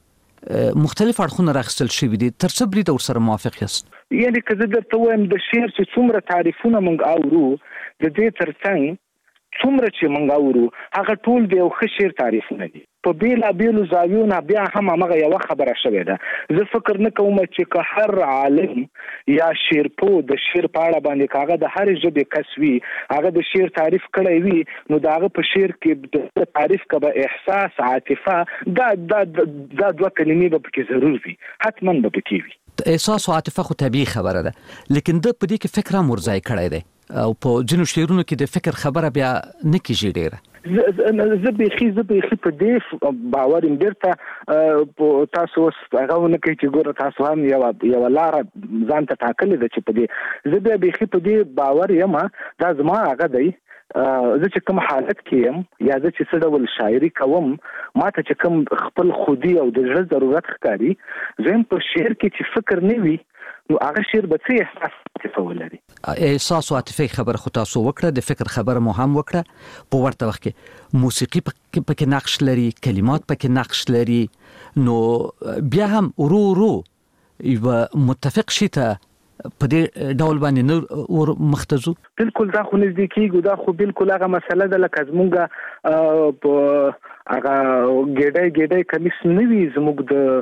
مختلف اړخونه راخستل شوی دي تر څه برید ورسره موافق یاست؟ یعنی که زه درته وایم د شعر چې څومره تعریفونه موږ اورو د دې ترڅنګ څومره چې موږ اورو هغه ټول د یو ښه شعر تعریفونه دي په بیلابیلو زاویو نه بیا هم هغه یوه خبره شوې ده. زه فکر نه کوم چې که هر عالم یا شعرپوه د شعر په اړه باندې که هغه د هرې ژبې کس وي هغه د شعر تعریف کړی وي نو د هغه په شعر کې د تعریف که به احساس عاطفه دا دوه کلمې به پکې ضرور وي حتما به پکې وي. احساس او عاطفه خو طبیعي خبره ده لیکن د په دې کې فکر هم ورځای کړی دی او په ځینو شعرونو کې د فکر خبره بیا نه کیږي ډیره. زه بیخي په دې باور یم بیرته تاسو اوس هغه ونه کوي چې ګوره تاسو هم یوه لاره ځان ته ټاکلې ده چې په دې زه بیا بیخي په دې باور یم دا زما هغه دی زه چې کوم حالت کې یم یا زه چې څه ډول شاعري کوم ما ته چې کوم خپل خودي او د زړه ضرورت ښکاري زه هم په شعر کې چې فکر نه وي نو هغه شعر به څه احساس عاطفه ولري. احساس او عاطفه خبره خو تاسو وکړه د فکر خبره مو هم وکړه په ورته وخت کې موسیقي پکې نقش لري کلمات پکې نقش لري نو بیا هم ورو یو متفق شي ته په دې ډول باندې نور مختزو بالکل دا خو نږدې کېږو دا خو بالکل هغه مسله ده لکه زمونږ په هغه ګډای کمیس نه وي زموږ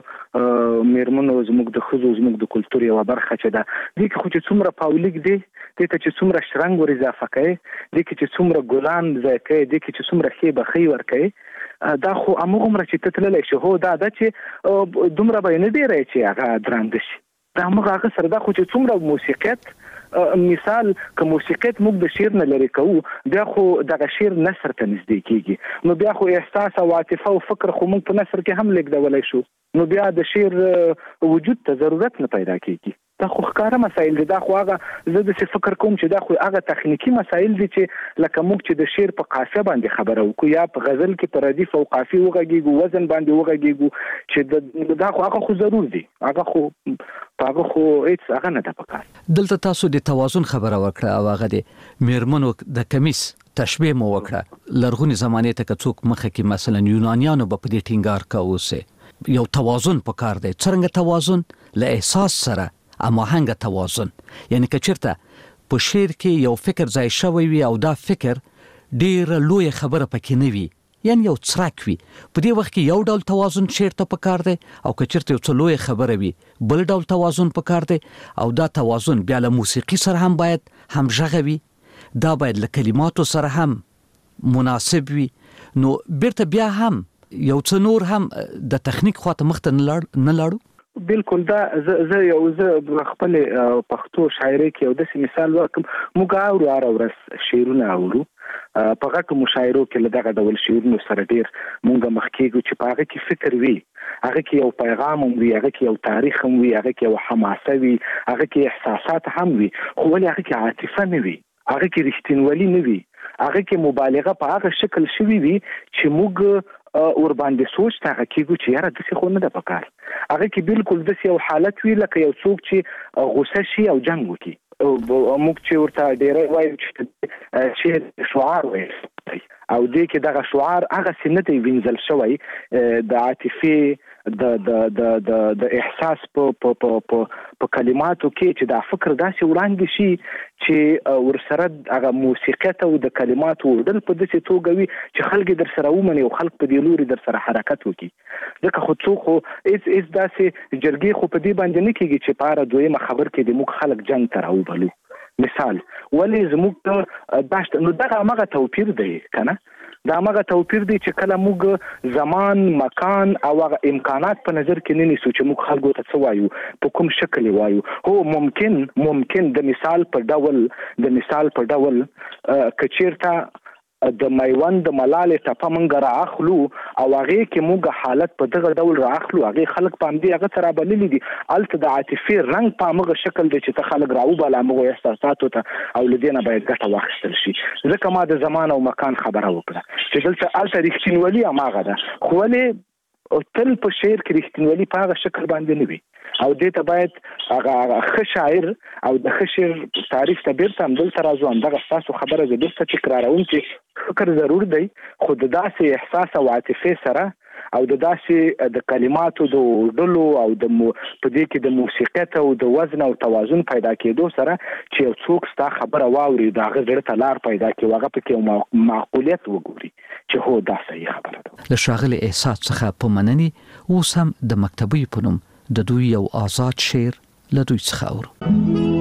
د میرمنو زموږ د ښځو زموږ د کلتور یوه برخه چې ده دې کې خو چې څومره پاولیک دی دې ته چې څومره شرنګ ور اضافه کوي دې کې چې څومره ګلان ځای کوي دې کې چې څومره ښې بخۍ ورکوي دا خو همغومره چې ته تللی شي هو دا ده چې دومره به یې نه ډېری چې هغه درانده شي دا همغه هغه سره دا خو چې څومره موسیقیت مثال که موسیقیت موږ د شعر نه لرې کوو بیا خو دغه شعر نثر ته نږدې کېږي نو بیا خو احساس او عاطفه او فکر خو موږ په نثر کې هم لیږدولی شو نو بیا د شعر وجود ته ضرورت نه پیدا کېږي. دا خو ښکاره مسایل دي دا خو هغه زه داسې فکر کوم چې دا خو هغه تخنیکي مسایل دي چې لکه موږ چې د شعر په قافیه باندې خبره وکړو یا په غزل کې په ردیف او قافیه وغږیږو وزن باندې وغږیږو چې دا خو هغه خو ضرور دي هغه خو هیڅ هغه نه ده پکار. دلته تاسو د توازن خبره وکړه او هغه د میرمنو د کمیس تشبیه مو وکړه لرغونی زمانه ته که څوک مخه کې مثلا یونانیانو په دې ټینګار کاوه یو توازن پکار دی څنګه توازن له احساس سره اماهنګ توازن یعنی که چیرته په شعر کې یو فکر ځای شوی وي او دا فکر ډیر لوی خبره پکې نه وي یعنی یو څرک وي په دې وخت کې یو ډول توازن شعر ته پکار دی او که چیرته یو څه لوی خبره وي بل ډول توازن پکار دی او دا توازن بیا له موسیقي سره هم باید همغږی وي دا باید له کلماتو سره هم مناسب وي نو بیرته بیا هم یو څه نور هم د تخنیک خواته مخته نه لاړو. بالکل دا زه خپل پښتو شاعري کې یو داسې مثال ورکړم موږ اورو هره ورځ شعرونه اورو په غټو مشاعرو کې له دغه ډول شعرونو سره ډېر موږ مخ کېږو چې په هغه کې فکر وي هغه کې یو پیغام هم وي هغه کې یو تاریخ هم وي هغه کې یو حماسه وي هغه کې احساسات هم وي خو ولې هغه کې عاطفه نه وي هغه کې رښتینولي نه وي هغه کې مبالغه په هغه شکل شوي وي چې موږ ور باندې سوچ تا کېږو چې یاره داسې خو نه ده پکار هغه کې بالکل داسې یو حالت وي لکه یو څوک چې غوسه شي او جنګ وکړي موږ چې ورته ډېری وایو چې شعار وایي او دې کې دغه شعار هغسې نه دی وینځل شوی د عاطفې د احساس په کلماتو کې چې دا فکر داسې وړاندې شي چې ورسره هغه موسیقیت او د کلماتو وړل په داسې توګه وي چې خلک در سره ومني او خلک په دې لوري در سره حرکت وکړي ځکه خو څوک خو هېڅ داسې جرګې خو په دې باندې نه کېږي چې په هره دویمه خبر کې د موږ خلک جنګ ته راوبلو مثال ولې زموږ داشت نو دغه همغه توپیر دی که نه دا همغه توپیر دی چې کله موږ زمان مکان او هغه امکانات په نظر کې نه نیسو چې موږ خلکو ته څه وایو په کوم شکل وایو هو ممکن د مثال په ډول که چیرته د میوند د ملالې ټپه موږ رااخلو او هغې کې موږ حالت په دغه ډول رااخلو هغې خلک په همدې هغه ته رابللي دي هلته د عاطفې رنګ په همغه شکل دی چې ته خلک راوباله همغو احساساتو ته او له دې نه باید ګټه واخیستل شي ځکه ما د زمان او مکان خبره وکړه چې دلته هلته رښتینولي هماغه ده خو ولې تل په شعر کې رښتینولي په هغه شکل باندې نه وي او دې ته باید هغه ښه شاعر او د ښه شعر تعریف ته بیرته همدلته راځو همدغه ستاسو خبره زه بیرته تکراروم چې فکر ضرور دی خو د داسې احساس او عاطفې سره او د داسې د کلماتو د ډلو او د په دې کې د موسیقیت او د وزن او توازن پیدا کېدو سره چې یو څوک ستا خبره واوري دا غږ ته لار پیدا کوي هغه پکې معقولیت وګوري چې هو دا صحیح خبره ده. له ښاغلي احساس څخه په مننې اوس هم د مکتبي په نوم د دوی یو آزاد شعر له دوی څخه اورو.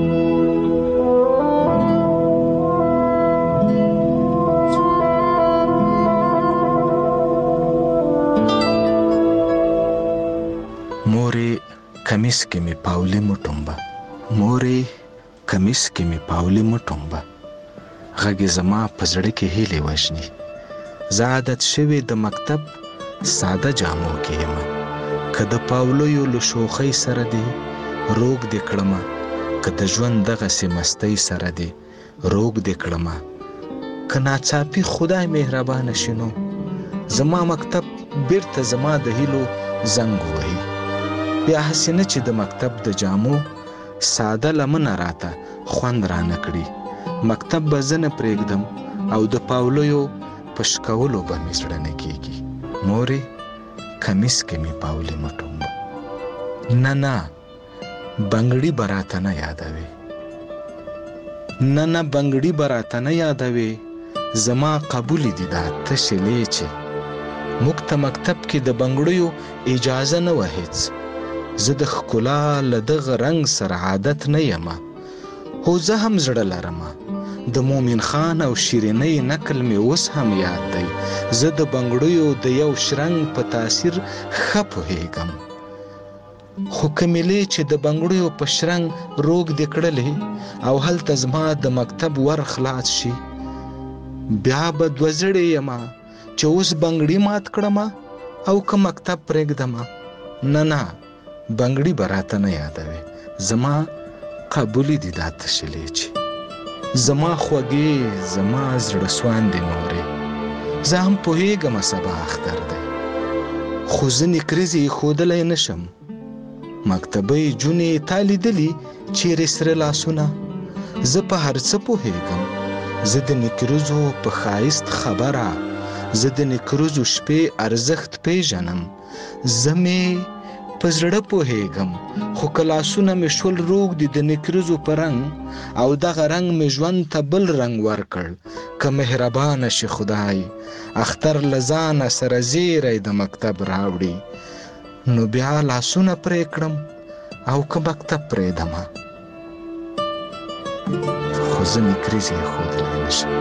مورې کمیس کې می پاولې مټومبه مورې کمیس کې می پاولې مټومبه غږ زما په زړه کې هیلې وژني زه عادت شوی د مکتب ساده جامو کې یم که د پاولیو له شوخۍ سره دی روږ دې کړمه که د ژوند دغسې مستۍ سره دی روږ دې کړمه که ناڅاپي خدای مهربانه شي نو زما مکتب بیرته زما د هیلو زنګ ووهي بیا هسې نه چې د مکتب د جامو ساده لمنه راته خوند رانه کړي مکتب به زه نه پرېږدم او د پاولیو په شکولو به مې زړه نه کېږي مورې کمیس کې مې پاولې مټومبه نه بنګړي به راته نه یادوي نه بنګړي به راته نه یادوي زما قبولې دي دا تشلې چې موږ ته مکتب کې د بنګړیو اجازه نه وه هېڅ زه د ښکلا له دغه رنګ سره عادت نه یم هو زه هم زړه لرم د مومن خان او شیرینۍ نکل مې اوس هم یاد دی زه د بنګړیو د یو شرنګ په تاثیر ښه پوهېږم خو کمیلې چې د بنګړیو په شرنګ روږ دې کړلې او هلته زما د مکتب ور خلاص شي بیا به دوه زړې یم چې اوس بنګړي مات کړم او که مکتب پرېږدم نه بنګړي به راته نه یادوي زما قبولې دي دا تشلې چې زما خوږې زما زړه سواندې مورې زه هم پوهېږم سبا اختر دی خو زه نکریزې ایښودلی نه شم مکتبۍ جونې تا لیدلي چیرې سره لاسونه زه په هر څه پوهېږم زه د نکریزو په ښایست خبره زه د نکریزو شپې ارزښت پیژنم زه مې په زړه پوهېږم خو که لاسونه مې شول روږ دي د نکریزو په رنګ او دغه رنګ مې ژوند ته بل رنګ ورکړ که مهربانه شي خدای اختر له ځانه سره زیری د مکتب راوړي نو بیا لاسونه پرې کړم او که مکتب پرېږدمه خو زه نکریزې ایښودلی نه شم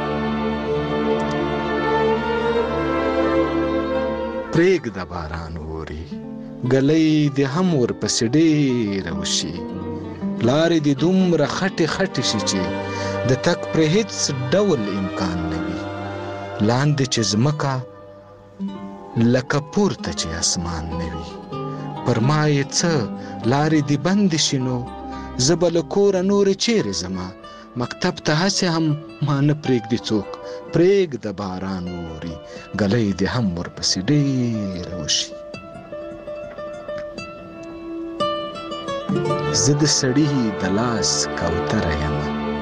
پرېږده باران اوري ګلۍ دې هم ورپسې ډېره وشي لارې دې دومره خټې خټې شي چې د تګ پرې هېڅ ډول امکان نه وي لاندې چې ځمکه لکه پورته چې اسمان نه وي پر ما یې څه لارې دې بندې شي نو زه به له کوره نورې چیرې ځمه مکتب ته هسې هم ما نه پرېږدي څوک پرېږده باران اوري ګلۍ دې هم ورپسې ډېره وشي زه د سړي د لاس کوتره یم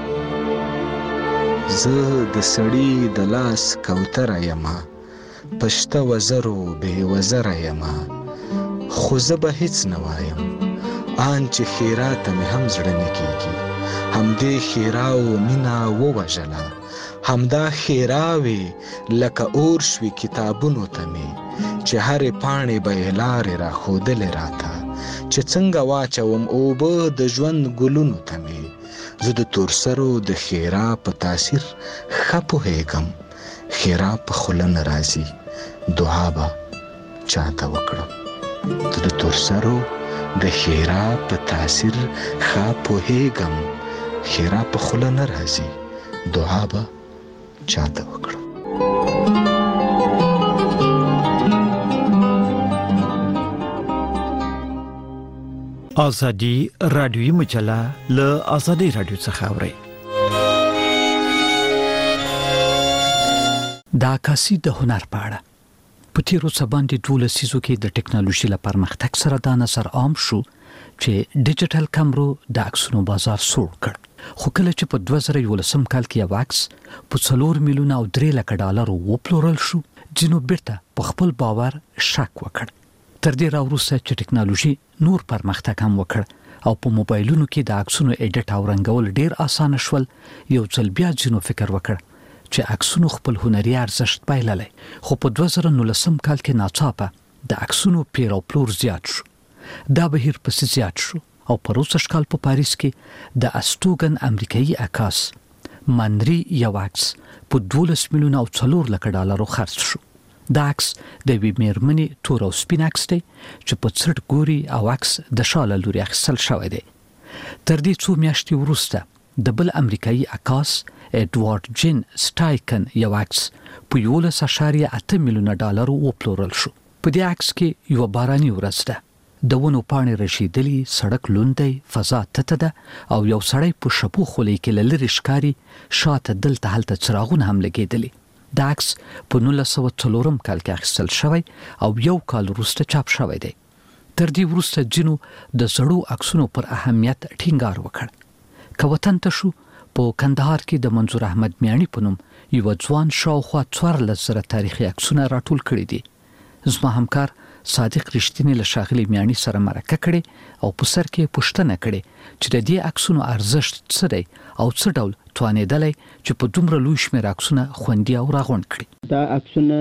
زه د سړي د لاس کوتره یم په شته وزرو بې وزره یم خو زه به هېڅ نه وایم آن چې ښېراته مې هم زړه نه کېږي همدې ښېراو مینه ووژله همدا ښېراوې لکه اور شوي کتابونو ته مې چې هرې پاڼې به یې لارې راښودلې راته چې څنګه واچوم اوبه د ژوند ګلونو ته مې زه د تورسرو د ښېرا په تاثیر ښه پوهېږم ښېرا په خوله نه راځي دعا به چاته وکړم زه د تورسرو د ښېرا په تاثیر ښه پوهېږم ښېرا په خوله نه راځي دعا به چاته وکړم ازادي رادیوي مجله له ازادي رادیو څخه اوري دا عکاسي د هنر په اړه په تیرو څه باندې 12 سیزو کې د ټکنالوژي لپاره پرمختګ سره دا نظر عام شو چې ډیجیټل کیمرو د عکسونو بازار سوړ کړ خو کله چې په 2011 کال کې یو عکس په 4 میلیون او 3 لک ډالر وپلورل شو جنو بیرته په خپل باور شک وکړ. تر دې راوروسته چې ټکنالوژي نور پرمختګ هم وکړ او په موبایلونو کې د عکسونو اډیټ او رنګول ډیر اسانه شول، یو ځل بیا جنو فکر وکړ چې عکسونو خپل هنري ارزښت بایللی. خو په 2019 کال کې ناڅاپه د عکسونو پیر او پلور زیات شو. دا بهیر پسې زیات شو او په 2000 کال په پاریس کې د استوګن امریکایي عکاس منری یو عکس په 12 میلیون او 4 لک ډالرو خرڅ شو. دا عکس د وی میرمنې تور او سپین عکس دی چې په څټ ګوري او عکس د شاله لوري اخیستل شوی دی. تر دې څو میاشتې وروسته د بل امریکایي عکاس اډوارد جین سټایکن یو عکس په 11.8 میلیون ډالرو وپلورل شو. په دې عکس کې یو باراني ورځ ده، د ونو پاڼې رشیدلي، سړک لوندی، فضا تته ده او یو سړی په شپو خولۍ کې لری ښکاری، شاته دلته هلته څراغونه هم لګېدلي. دا عکس په 1904 کال کې اخیستل شوی او یو کال وروسته چاپ شوی دی. تر دې وروسته جنو د زړو عکسونو پر اهمیت ټینګار وکړ. که وطن ته شو، په کندهار کې د منظور احمد میانی په نوم یو ځوان شاوخوا 1400 تاریخي عکسونه راټول کړي دي. زما همکار صادق رښتینی له ښاغلي میانی سره مرکه کړې او په سر کې پوښتنه کړې چې د دې عکسونو ارزښت څه دی او څه ډول توانېدلی چې په دومره لوی شمېر عکسونه خوندي او راغونډ کړي. دا عکسونه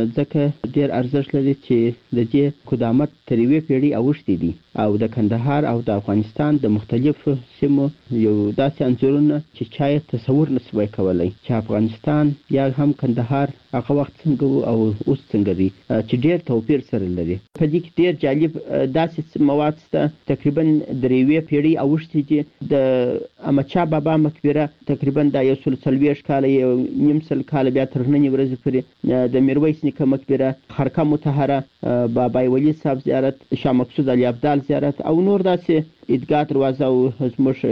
ځکه ډېر ارزښت لري چې د دې قدامت تر یوې پیړۍ اوښتي دي او د کندهار او د افغانستان د مختلفو سیمو یو داسې انځورونه چې چا یې تصور نشي کولی چې افغانستان یا هم کندهار هغه وخت څنګه او اوس څنګه دي، چې ډېر توپیر سره لري. په دې کې ډېر جالب داسې مواد شته تقریبا د یوې پیړۍ اوښتي چې د احمدشاه بابا مقبره تقریبا د 140 کال یو نیم سل کال بیا تر نن ورځې پورې د میرویس نیکه مقبره، خرقه مطهره، بابا ولی صاحب زیارت، شاه مقصود علي ابدال زیارت او نور داسې عیدګاه دروازه او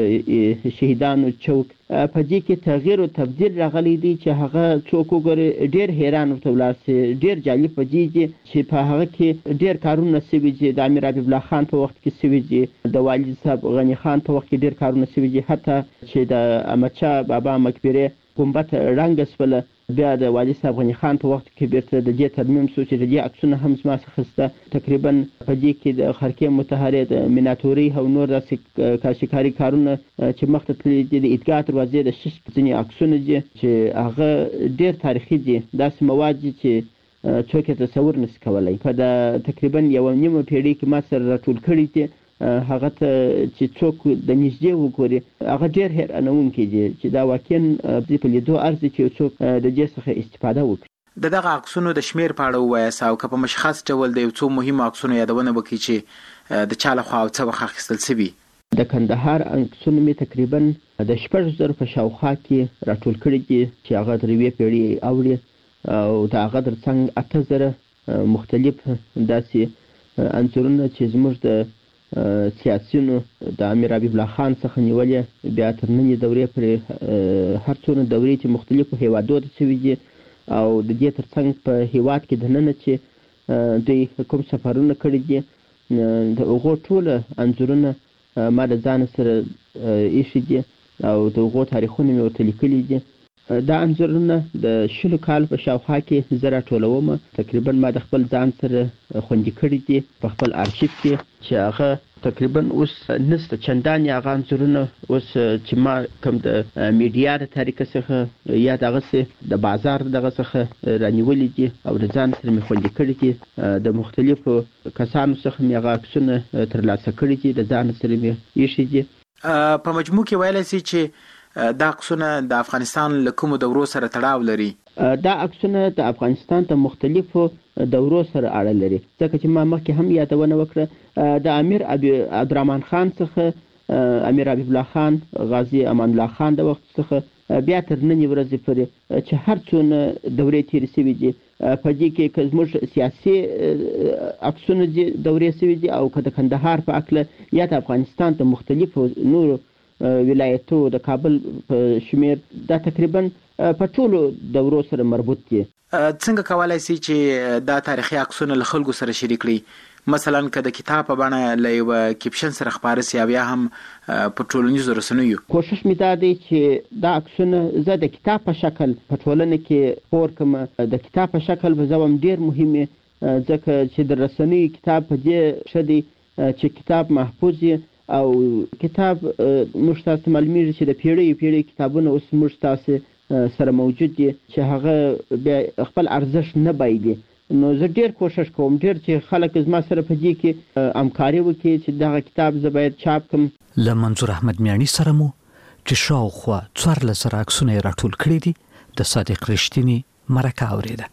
زموږ شهیدانو چوک. په دې کې تغییر او تبدیل راغلی دی چې هغه څوک وګوري ډېر حیران ورته ولاړ شي. ډېر جالب په دې دی چې په هغه کې ډېر کارونه شوي دي، د امیر حبیب الله خان په وخت کې شوي دي، د والد صاحب غني خان په وخت کې ډېر کارونه شوي دي، حتی چې د احمدشاه بابا مقبره ګنبد رنګ شوله، بیا د والد صاحب غني خان په وخت کې بیرته د دې ترمیم شو چې د دې عکسونه هم زما څخه شته. تقریبا په دې کې د خرقې مطهرې، د میناتوري او نور داسې کاشیکاري کارونه چې مخته تللي دي، د عیدګاه دروازې د شش ځینې عکسونه دي چې هغه ډېر تاریخي دي، داسې مواد دي چې څوک یې تصور نشي کولی. په د تقریبا یو نیمه پیړۍ کې ما سره راټول کړي دي. هغه ته چې څوک د نږدې وګوري هغه ډېر حیرانونکی دي چې دا واقعا په لیدو ارزي چې څوک د دې څخه استفاده وکړي. د دغه عکسونو د شمیر په اړه ووایاست او که په مشخص ډول د یو څو مهمو عکسونو یادونه وکړي چې د چا لخوا او څه وخت اخیستل شوي. د کندهار عکسونه مې تقریبا د 6000 په شاوخوا کې راټول کړي دي چې هغه تر یوې پیړۍ اوړي او د هغه ترڅنګ 8000 مختلف داسې انځورونه چې زموږ د سیاسیونو د امیر حبیب الله خان څخه نیولې بیا تر نننۍ دورې پورې هر څونه دورې چې مختلفو هیوادو ته شوي دي او د دې ترڅنګ په هیواد کې دننه چې دوی کوم سفرونه کړي دي د هغو ټوله انځورونه ما د ځان سره ایښي دي او د هغو تاریخونه مې ورته لیکلي دي. دا انځورونه د 20 کال په شاوخوا کې زه راټولوم، تقریبا ما د خپل ځان سره خوندي کړي دي په خپل آرشیف کې چې هغه تقریبا اوس نشته چندانې هغه انځورونه اوس چې ما کوم د میډیا د طریقې څخه یا دغسې د بازار دغه څخه رانیولي دي او د ځان سره مې خوندي کړي دي. د مختلفو کسانو څخه مې هغه عکسونه ترلاسه کړي دي، د ځان سره مې ایښي دي. په مجموع کې ویلی سي چې دا عکسونه د افغانستان له کومو دورو سره تړاو لري؟ دا عکسونه د افغانستان د مختلفو دورو سره اړه لري، ځکه چې ما مخکې هم یادونه وکړه د امیر عبدالرحمن خان څخه امیر حبیب الله خان، غازی امان الله خان د وخت څخه بیا تر نننۍ ورځې پورې چې هر څونه دورې تېرې شوي دي په دې کې که زموږ سیاسي عکسونه دي دورې شوي دي او که د کندهار په هکله یا د افغانستان د مختلفو نورو ولایتو د کابل په شمیر دا تقریبا په ټولو دورو سره مربوط دي. څنګه کولای شي چې دا تاریخي عکسونه له خلکو سره شریک کړي مثلا که د کتاب په بڼه له یو کیپشن سره خبرې سی بیا هم په ټولنیزو رسنیو کوشش می دا دی چې دا عکسونه زه د کتاب په شکل په ټولنه کې خپور کړم. د کتاب په شکل به زوم ډیر مهمه ځکه چې د رسنیو کتاب په دې شدي چې کتاب محفوظ او کتاب موږ تاسو معلومیږي چې د پیړۍ کتابونه اوس موږ تاسو سره موجود دي چې هغه بیا خپل ارزښت نه بایلي. نو زه ډیر کوشش کوم چې خلک زما سره په دې کې همکاري وکړي چې دا کتاب زه باید چاپ کړم. له منظور احمد میانی سره مو چې شاوخوا 14 عکسونه راټول کړي دي د صادق رښتینی مرکه اوریده.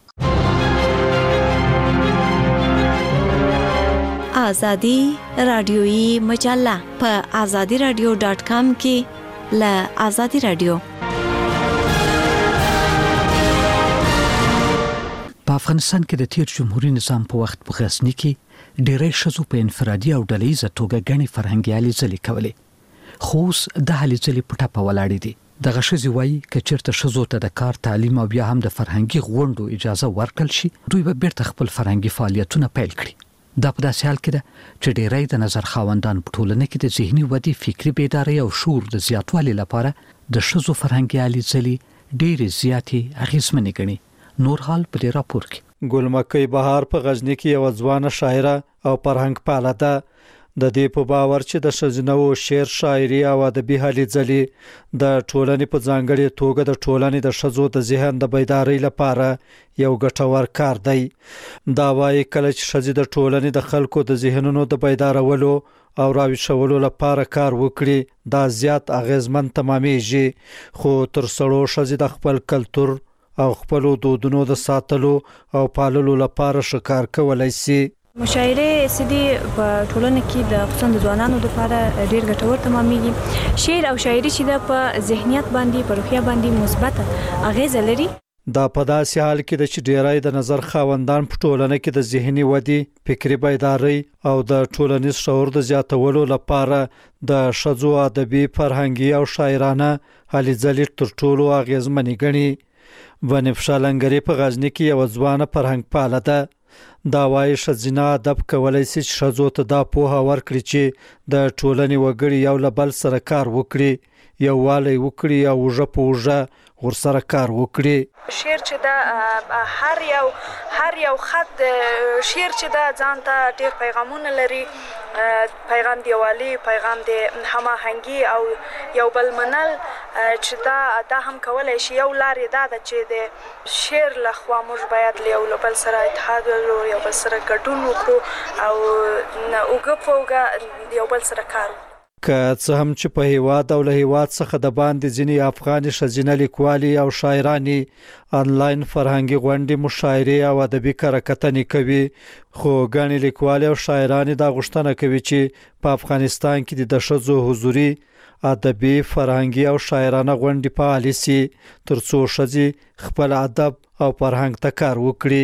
آزادی رادیویی مجله په azadiradio.com کې له آزادی رادیو. په افغانستان کې د تیر جمهوریت نظام په وخت په غزنی کې ډېرې شذو په انفرادي او ډلهیزه توګه غني فرهنګي علي ځلې کولې، خو د علي ځلې په ټاپه ولاړې دي. د غشزي وایي کچیرته شذو ته د کار تعلیم او بیا هم د فرهنګي غونډو اجازه ورکړل شي، دوی به بیرته خپل فرهنګي فعالیتونه پیل کړي. دا په داسې حال کې ده چې ډېری د نظر خاوندان په ټولنه کې د ذهني ودې، فکري بیدارۍ او شعور د زیاتوالي لپاره د شذو فرهنګي علي ځلې ډېرې زیاتې اغېزمنې ګڼي. نور حال په دې راپور کې ګلمکۍ بهار په غزنی کې یو ځوانه شاعره او فرهنګ پاله ده. د دې په باور چې د شزنو شعر، شاعري او ادبي هلې ځلې د ټولنې په ځانګړي توګه د ټولنې د شذو د ذهن د بیدارۍ لپاره یو ګټور کار دی. دا وايي کله چې شذې د ټولنې د خلکو د ذهنونو د بیدارولو او راویښولو لپاره کار وکړي دا زیات اغیزمن تمامېږي. خو تر څلو شذې د خپل کلتور او خپل دودونو د ساتلو او پاللو لپاره شکار کولای شي. مشاعره سدي په ټولنه کې د خصوصا د ځوانانو لپاره ډیر ګټور تمامېږي. شعر او شاعري چې د په ذهنیت باندې په روحیه باندې مثبت اغیزه لري. دا په داسې حال کې د چې ډیری د نظر خاوندان په ټولنه کې د ذهني ودې، فکري بیدارۍ او د ټولنیز شعور د زیاتولو لپاره د شذو ادبي، فرهنګي او شاعرانه هلې ځلې تر ټولو اغیزمنې ګڼي. بنفشه لنګری په غزنی کې یو ځوانه فرهنګ پاله ده. دا وايي ښځینه ادب کولای شي چې ښځو ته دا پوهه ورکړي چې د ټولنې وګړي یو له بل سره کار وکړي، یووالی وکړي او اوږه په اوږه ورسره کار وکړي. شعر چې دا هر یو خط شعر چې دا ځان ته ډېر پیغامونه لري، پیغام دی یووالي، پیغام دی هماهنګي او یو بل منل، چې دا هم کولای شي. یو لارې دا ده چې د شعر لخوا موږ باید له یو بل سره اتحاد ولرو، یو بل سره ګډون وکړو او اوږه په اوږه یو بل سره کار وکړو. که څه هم چې په هیواد او له هیواد څخه د باندې ځینې افغان ښځینه لیکوالي او شاعرانې آنلاین فرهنګي غونډې، مشاعرې او ادبي کارکتنې کوي، خو ګڼې لیکوالې او شاعرانې دا غوښتنه کوي چې په افغانستان کې د ښځو حضوري ادبي، فرهنګي او شاعرانه غونډې فعالې شي ترڅو ښځې خپل ادب او فرهنګ ته کار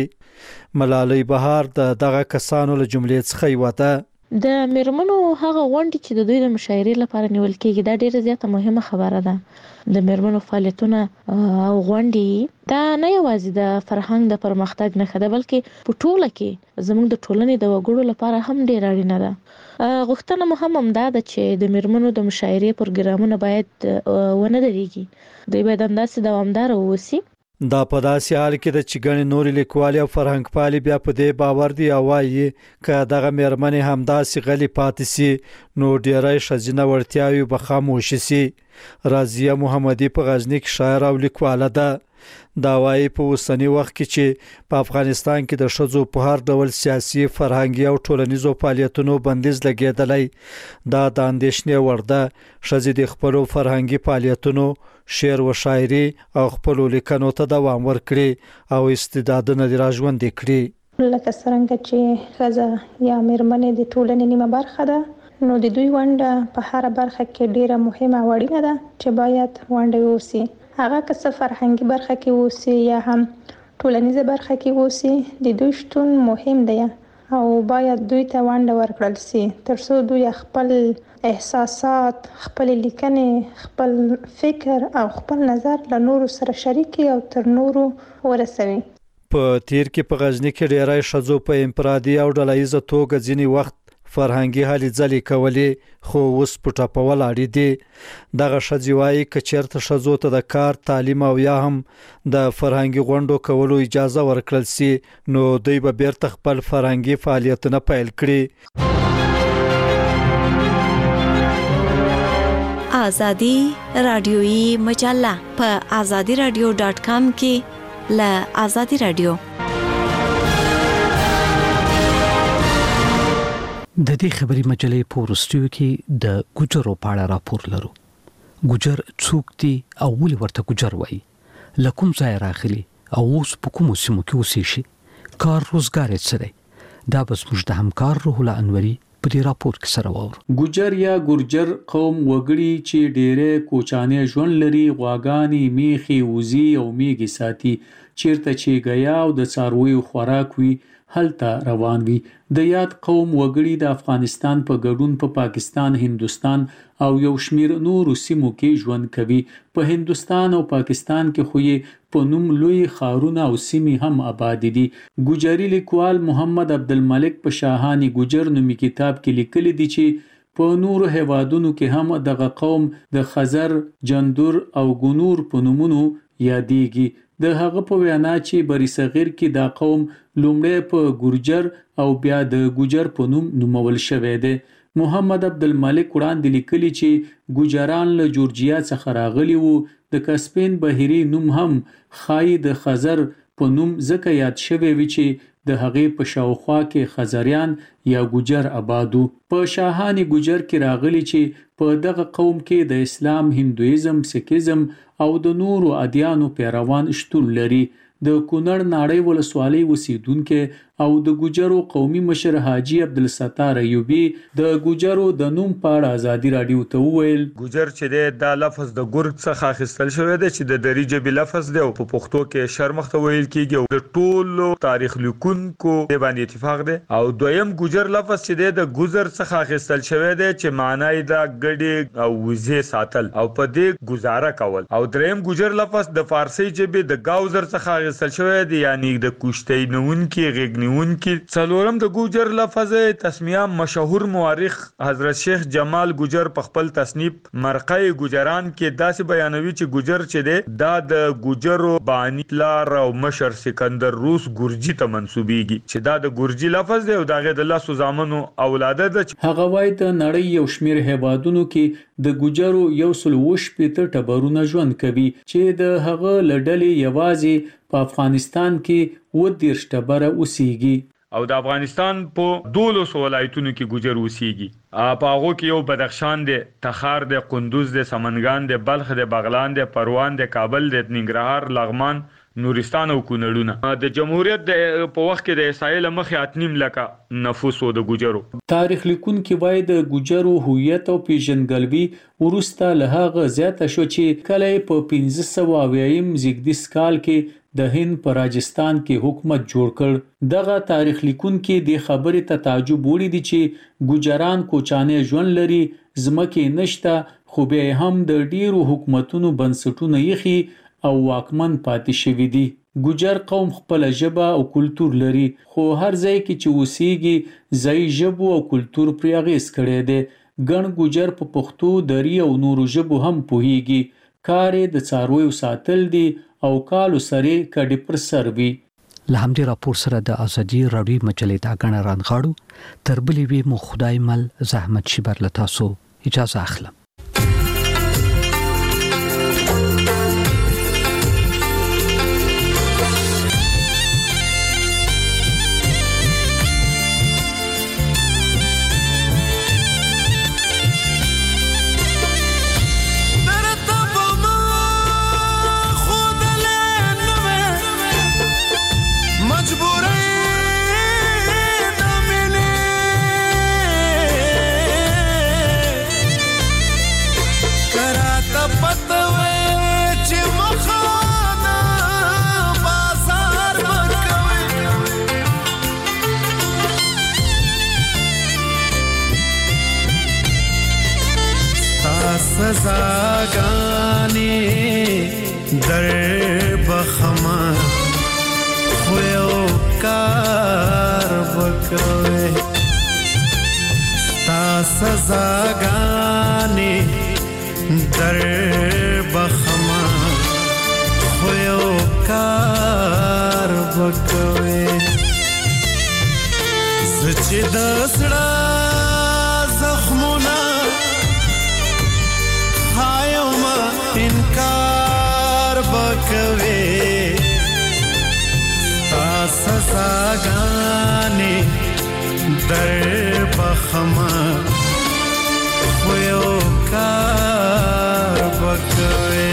وکړي. ملالۍ بهار دغه کسانو له جملې څخه یوه ده. د میرمنو هغه غونډې چې د دوی د مشاعرې لپاره نیول کېږي دا ډیره زیاته مهمه خبره ده. د میرمنو فعالیتونه او غونډې دا نه یوازې د فرهنګ د پرمختګ نه ده بلکې په ټوله کې زموږ د ټولنې د وګړو لپاره هم ډیره اړینه ده. غوښتنه مو هم دا ده چې د میرمنو د مشاعرې پروګرامونه باید ونه درېږي، دوی باید همداسې دوامداره واوسي. دا په داسې حال کې د چې ګڼې نورې لیکوالې او فرهنګ پالې بیا په دې باور دي او وایي که دغه میرمنې همداسې غلې پاتې سي نو ډېری ښځینه وړتیاوې به خاموشه سي. راضیه محمدي په غزني کې شاعره او لیکواله ده. دا وایي په اوسني وخت کې چې په افغانستان کې د ښځو په هر ډول سیاسي، فرهنګي او ټولنیزو فعالیتونو بندیز لګېدلی، دا د اندېښنې وړ ده. ښځې د خپلو فرهنګي فعالیتونو، شعر و شاعري او خپلو لیکنو ته دوام ورکړي او استعدادونه دې راژوندي کړي. لکه څرنګه چې ښځه یا میرمنې د ټولنې نیمه برخه ده، نو د دوی ونډه په هر برخه کې ډیره مهمه او اړینه ده چې باید ونډه ووسي. هغه که څه فرهنګي برخه کې ووسي یا هم ټولنیزه برخه کې ووسي، د دوی شتون مهم دی او باید دوی ته ونډه ورکړل سي ترڅو دوی خپل احساسات، خپل لیکنې، خپل فکر او خپل نظر له نورو سره شریک او تر نورو ورسوي. په تیر کې په غزنی کې ډیرای شذو په انفرادي او ډلهیزه توګه ځینی وخت فرهنګي هلي ځلې کولې خو اوس په ټاپول اړې دي دغه شذوای کچرته شذو ته د کار تعلیم او یا هم د فرهنګي غونډو کولو اجازه ورکړل سي نو دوی به بیرته خپل فرهنګي فعالیتونه پیل کړي آزادی رادیویی مجله په azadiradio.com کې ل آزادی رادیو د دې خبري مجلې په ورستیو کې د ګوجرو په اړه راپور لرو. ګوجر څوک دي او ولې ورته ګوجر وایي؟ لکم ځای راغلي او اوس په کومو سیمو کې اوسېږي؟ کار روزګار یې څه دی؟ دا به زموږ د همکار روح الله انوري په دې راپور کې سره واورو. ګوجر یا ګورجر قوم وګړي چې ډېرې کوچانه ژوند لري، غواګانې، میخي، وزي او میږي ساتي. چیرته چې غیا او د څارویو خوراک وي هلته روان وي. د یاد قوم وګړي د افغانستان په ګډون په پاکستان، هندستان او یو شمیر نورو سیمو کې ژوند کوي. په هندستان او پاکستان کې خو یې په نوم لوی ښارونه او سیمې هم آباد دي. ګوجري لیکوال محمد عبدالملک په شاهاني ګوجر نومي کتاب کې لیکلي دي چې په نورو هیوادونو کې هم دغه قوم د خزر، جندور او ګنور په نومونو یادېږي. د هغه په وینا چې بری صغیر کې دا قوم لومړی په ګورجر او بیا د ګوجر په نوم نومول شوی دی. محمد عبدالملک وړاندې لیکلي چې ګوجران له جورجیا څخه راغلي وو. د کسپین بهیري نوم هم خای د خزر په نوم ځکه یاد شوی وي چې د هغې په شاوخوا کې خزریان یا ګوجر آبادو. په شاهاني ګوجر کې راغلي چې په دغه قوم کې د اسلام، هندویزم، سیکیزم او د نورو ادیانو پیروان شتون لري. د کونړ ناړۍ ولسوالۍ اوسیدونکو او د ګوجرو قومي مشر حاجی عبدالستار ایوبی د ګوجرو د نوم په اړه آزادي رادیو ته وویل: ګوجر چې دی دا لفظ د ګرګ څخه اخیستل شوی دی چې د دري ژبې لفظ دی او په پښتو کې شرمخ ته ویل کیږي او د ټولو تاریخ لیکونکو باندې اتفاق دی. او دویم ګوجر لفظ چې دی د ګوزر څخه اخیستل شوی دی چې معنی دا ګډي او وزې ساتل او په دې گزاره کول. او دریم ګوجر لفظ د فارسی ژبې د گاوزر څخه اخیستل شوی دی یعنی د کوشتۍ نونکي غېږ نیونکي. څلورم د ګوجر لفظ تسمیه مشهور مورخ حضرت شیخ جمال ګوجر په خپل تصنیف مرقه ګوجران کې داسې بیانوي چې ګوجر چې دی دا د ګوجرو بانی پلار او مشر سکندر روس ګورجي ته منسوبيږي چې دا د ګورجي لفظ دی او دغه د لاسو زامنو اولاده ده. هغه وایي د نړۍ یو شمیر هیوادونو کې د ګوجرو 120 ټبرونه ژوند کوي چې د هغه لړلې یوازې په افغانستان کې 30 ټبره اوسېږي. او د افغانستان په 12 ولایتونو کې ګوجر اوسېږي. په هغه کې یو بدخشان دی، تخار دی، قندوز دی، سمنګان دی، بلخ دی، بغلان دی، پروان دی، کابل دی، ننګرهار، لغمان، نورستان او کونړونه. د جمهوریت په وخت کې د اسرائیل مخې 8.5 لکه نفوس و د ګوجرو. تاریخ لیکونکي وایي د ګوجرو هویت او پیژندګلوي وروسته له هغه زیاته شو چې کله په 1500 زیږدیز کال کې د هند په راجستان کې حکومت جوړ کړ. دغه تاریخ لیکونکي د خبرې ته تعجب وړي دي چې ګوجران کوچانه ژوند لري، ځمکې نشته خو به هم د ډیرو حکومتونو بنسټونه یې او واکمن پاتې شوی دي. ګوجر قوم خپل ژبه او کلتور لري خو هر ځای کې چې اوسېږي ځای ژبو او کلتور پرې اغېز کړی دی. ګڼ ګوجر په پښتو، دري او نورو ژبو هم پوهیږي. کار د څارویو ساتل دي او کالو سره کډې پر سر وي. له همدې راپور سره د ازادي راډیو مجلې دا غڼه رانغاړو تر بلې وی مو خدای مل زحمت شبر لتاسو اجازه اخلم. سزاګانې در بخما خو یو کار وکوي ستا سزاګانې در بخما خو یو کار وکوي چې د زړه زخمونه خایم انکار وکوي ستا سزاګانې در بخما خو یو کار وکوي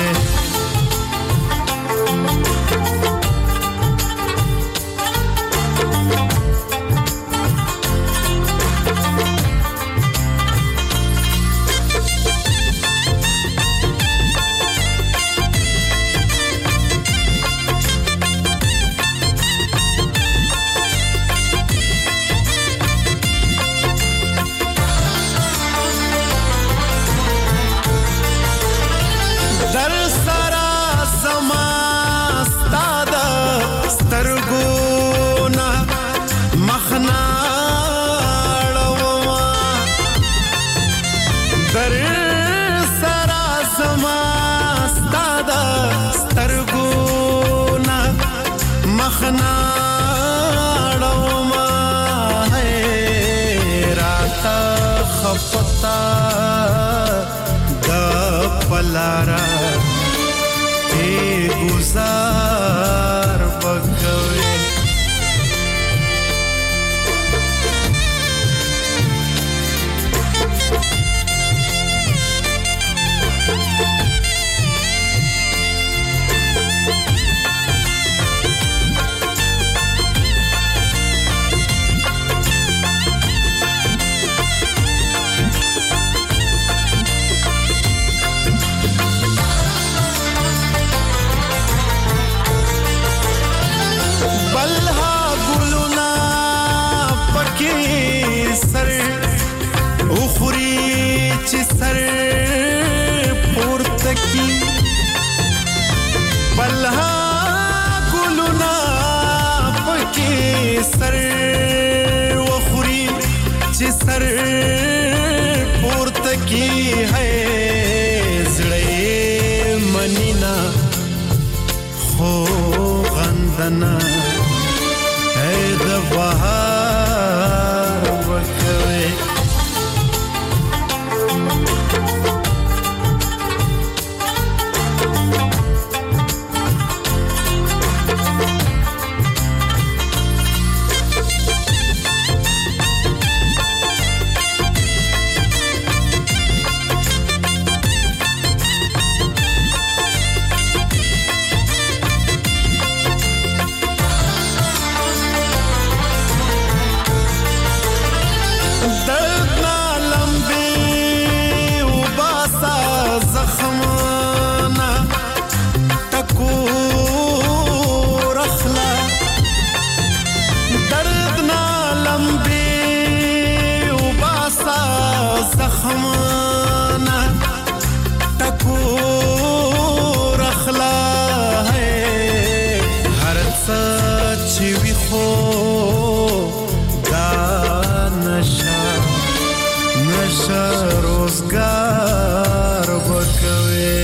لارا ای گزار بکوي سر وخوري چې سر پورته کی ہے زړه منینا خو غندنا ہے د بهار وکوي रोजगार बकवे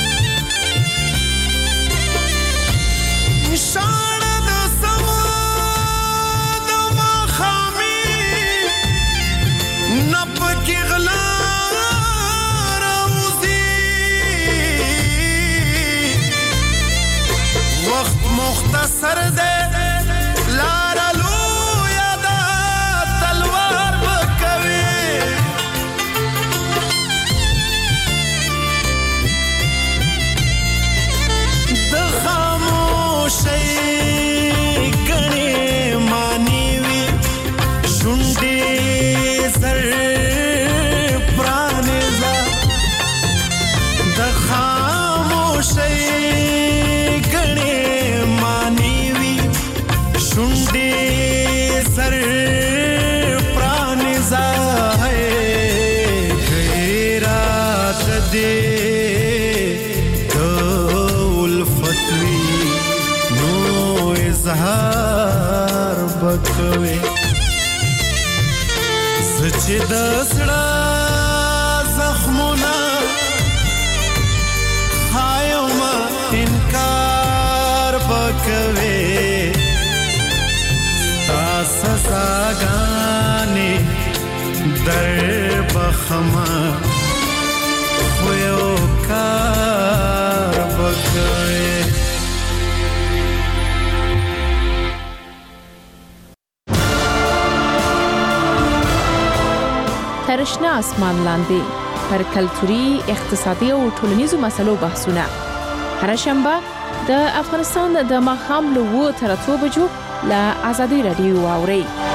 शान द समा بکوي زچې د زړه زخمونه خایو ما انکار بکوي تا سزاګانې در بخما خو یو کار بکوي ترشنه اسمان لاندې پر کلتوري، اقتصادي او ټولنیزو مسلو بحثونه هر شنبه د افغانستان د ماښام له 2 تر 3 بجو له آزادي رادیو واوري